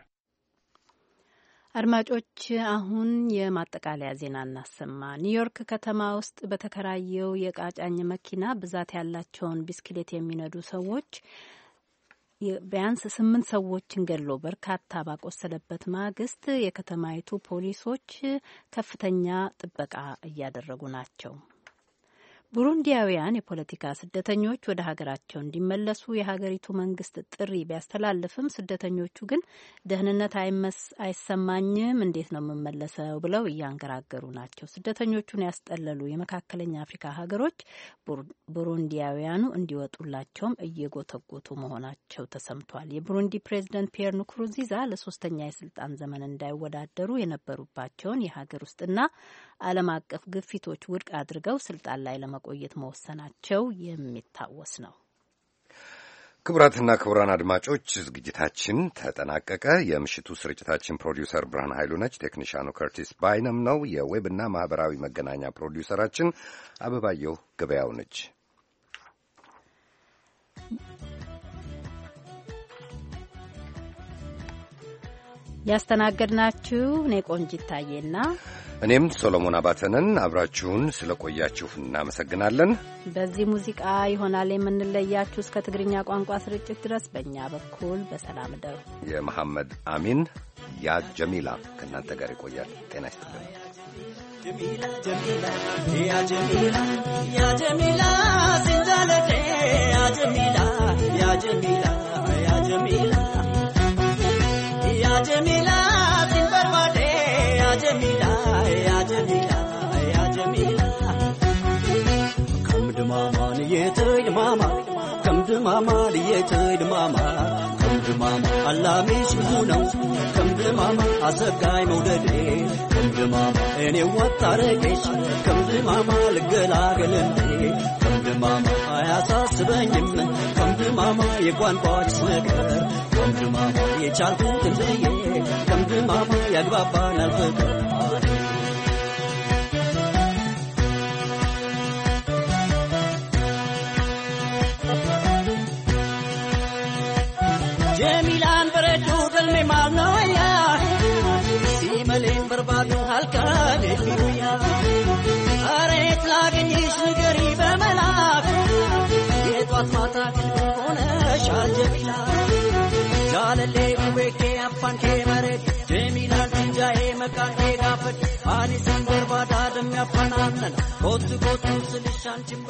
S2: አድማጮች፣ አሁን የማጠቃለያ ዜና እናሰማ። ኒውዮርክ ከተማ ውስጥ በተከራየው የዕቃ ጫኝ መኪና ብዛት ያላቸውን ብስክሌት የሚነዱ ሰዎች ቢያንስ ስምንት ሰዎችን ገድሎ በርካታ ባቆሰለበት ማግስት የከተማይቱ ፖሊሶች ከፍተኛ ጥበቃ እያደረጉ ናቸው። ቡሩንዲያውያን የፖለቲካ ስደተኞች ወደ ሀገራቸው እንዲመለሱ የሀገሪቱ መንግስት ጥሪ ቢያስተላልፍም ስደተኞቹ ግን ደህንነት አይሰማኝም፣ እንዴት ነው የምመለሰው ብለው እያንገራገሩ ናቸው። ስደተኞቹን ያስጠለሉ የመካከለኛ አፍሪካ ሀገሮች ቡሩንዲያውያኑ እንዲወጡላቸውም እየጎተጎቱ መሆናቸው ተሰምቷል። የቡሩንዲ ፕሬዚደንት ፒየር ንኩሩንዚዛ ለሶስተኛ የስልጣን ዘመን እንዳይወዳደሩ የነበሩባቸውን የሀገር ውስጥና ዓለም አቀፍ ግፊቶች ውድቅ አድርገው ስልጣን ላይ ለመቆየት መወሰናቸው የሚታወስ ነው።
S1: ክቡራትና ክቡራን አድማጮች ዝግጅታችን ተጠናቀቀ። የምሽቱ ስርጭታችን ፕሮዲውሰር ብርሃን ኃይሉ ነች። ቴክኒሻኑ ከርቲስ ባይነም ነው። የዌብና ማህበራዊ መገናኛ ፕሮዲውሰራችን አበባየሁ ገበያው ነች።
S2: ያስተናገድናችሁ እኔ ቆንጂት ታዬና
S1: እኔም ሶሎሞን አባተንን። አብራችሁን ስለቆያችሁ እናመሰግናለን።
S2: በዚህ ሙዚቃ ይሆናል የምንለያችሁ እስከ ትግርኛ ቋንቋ ስርጭት ድረስ። በእኛ በኩል በሰላም ደሩ።
S1: የመሐመድ አሚን ያ ጀሚላ ከእናንተ ጋር ይቆያል። ጤና ይስጥልን።
S3: Jamila, Jamila, ya Jamila, ya Jamila, zinzalete, ya Jamila, ya Jamila, ya Jamila, ya Jamila, zinbarbade, ya Jamila, ya Jamila, ya Jamila. Come to mama, yeah, to mama, come to mama, yeah, to mama, come to mama, Allah me shuno, come to mama, as a guy molded. Come to mama, any what are come to mama, the girl I come to mama, I ask us come to mama, you want watch snugger. Come to mama, you child can say, come to mama, you have a banana. Jamilan berejugal me malnoya Simalin berbadu halkan efiruya Aret lagnish gariba malak Yetwat mata kona shal Jamila Jalale ubeke appan ke maret Jamilan tinjaye makan ke gafat Ani sin berbada dam appan annan Kotu kotu silishan chim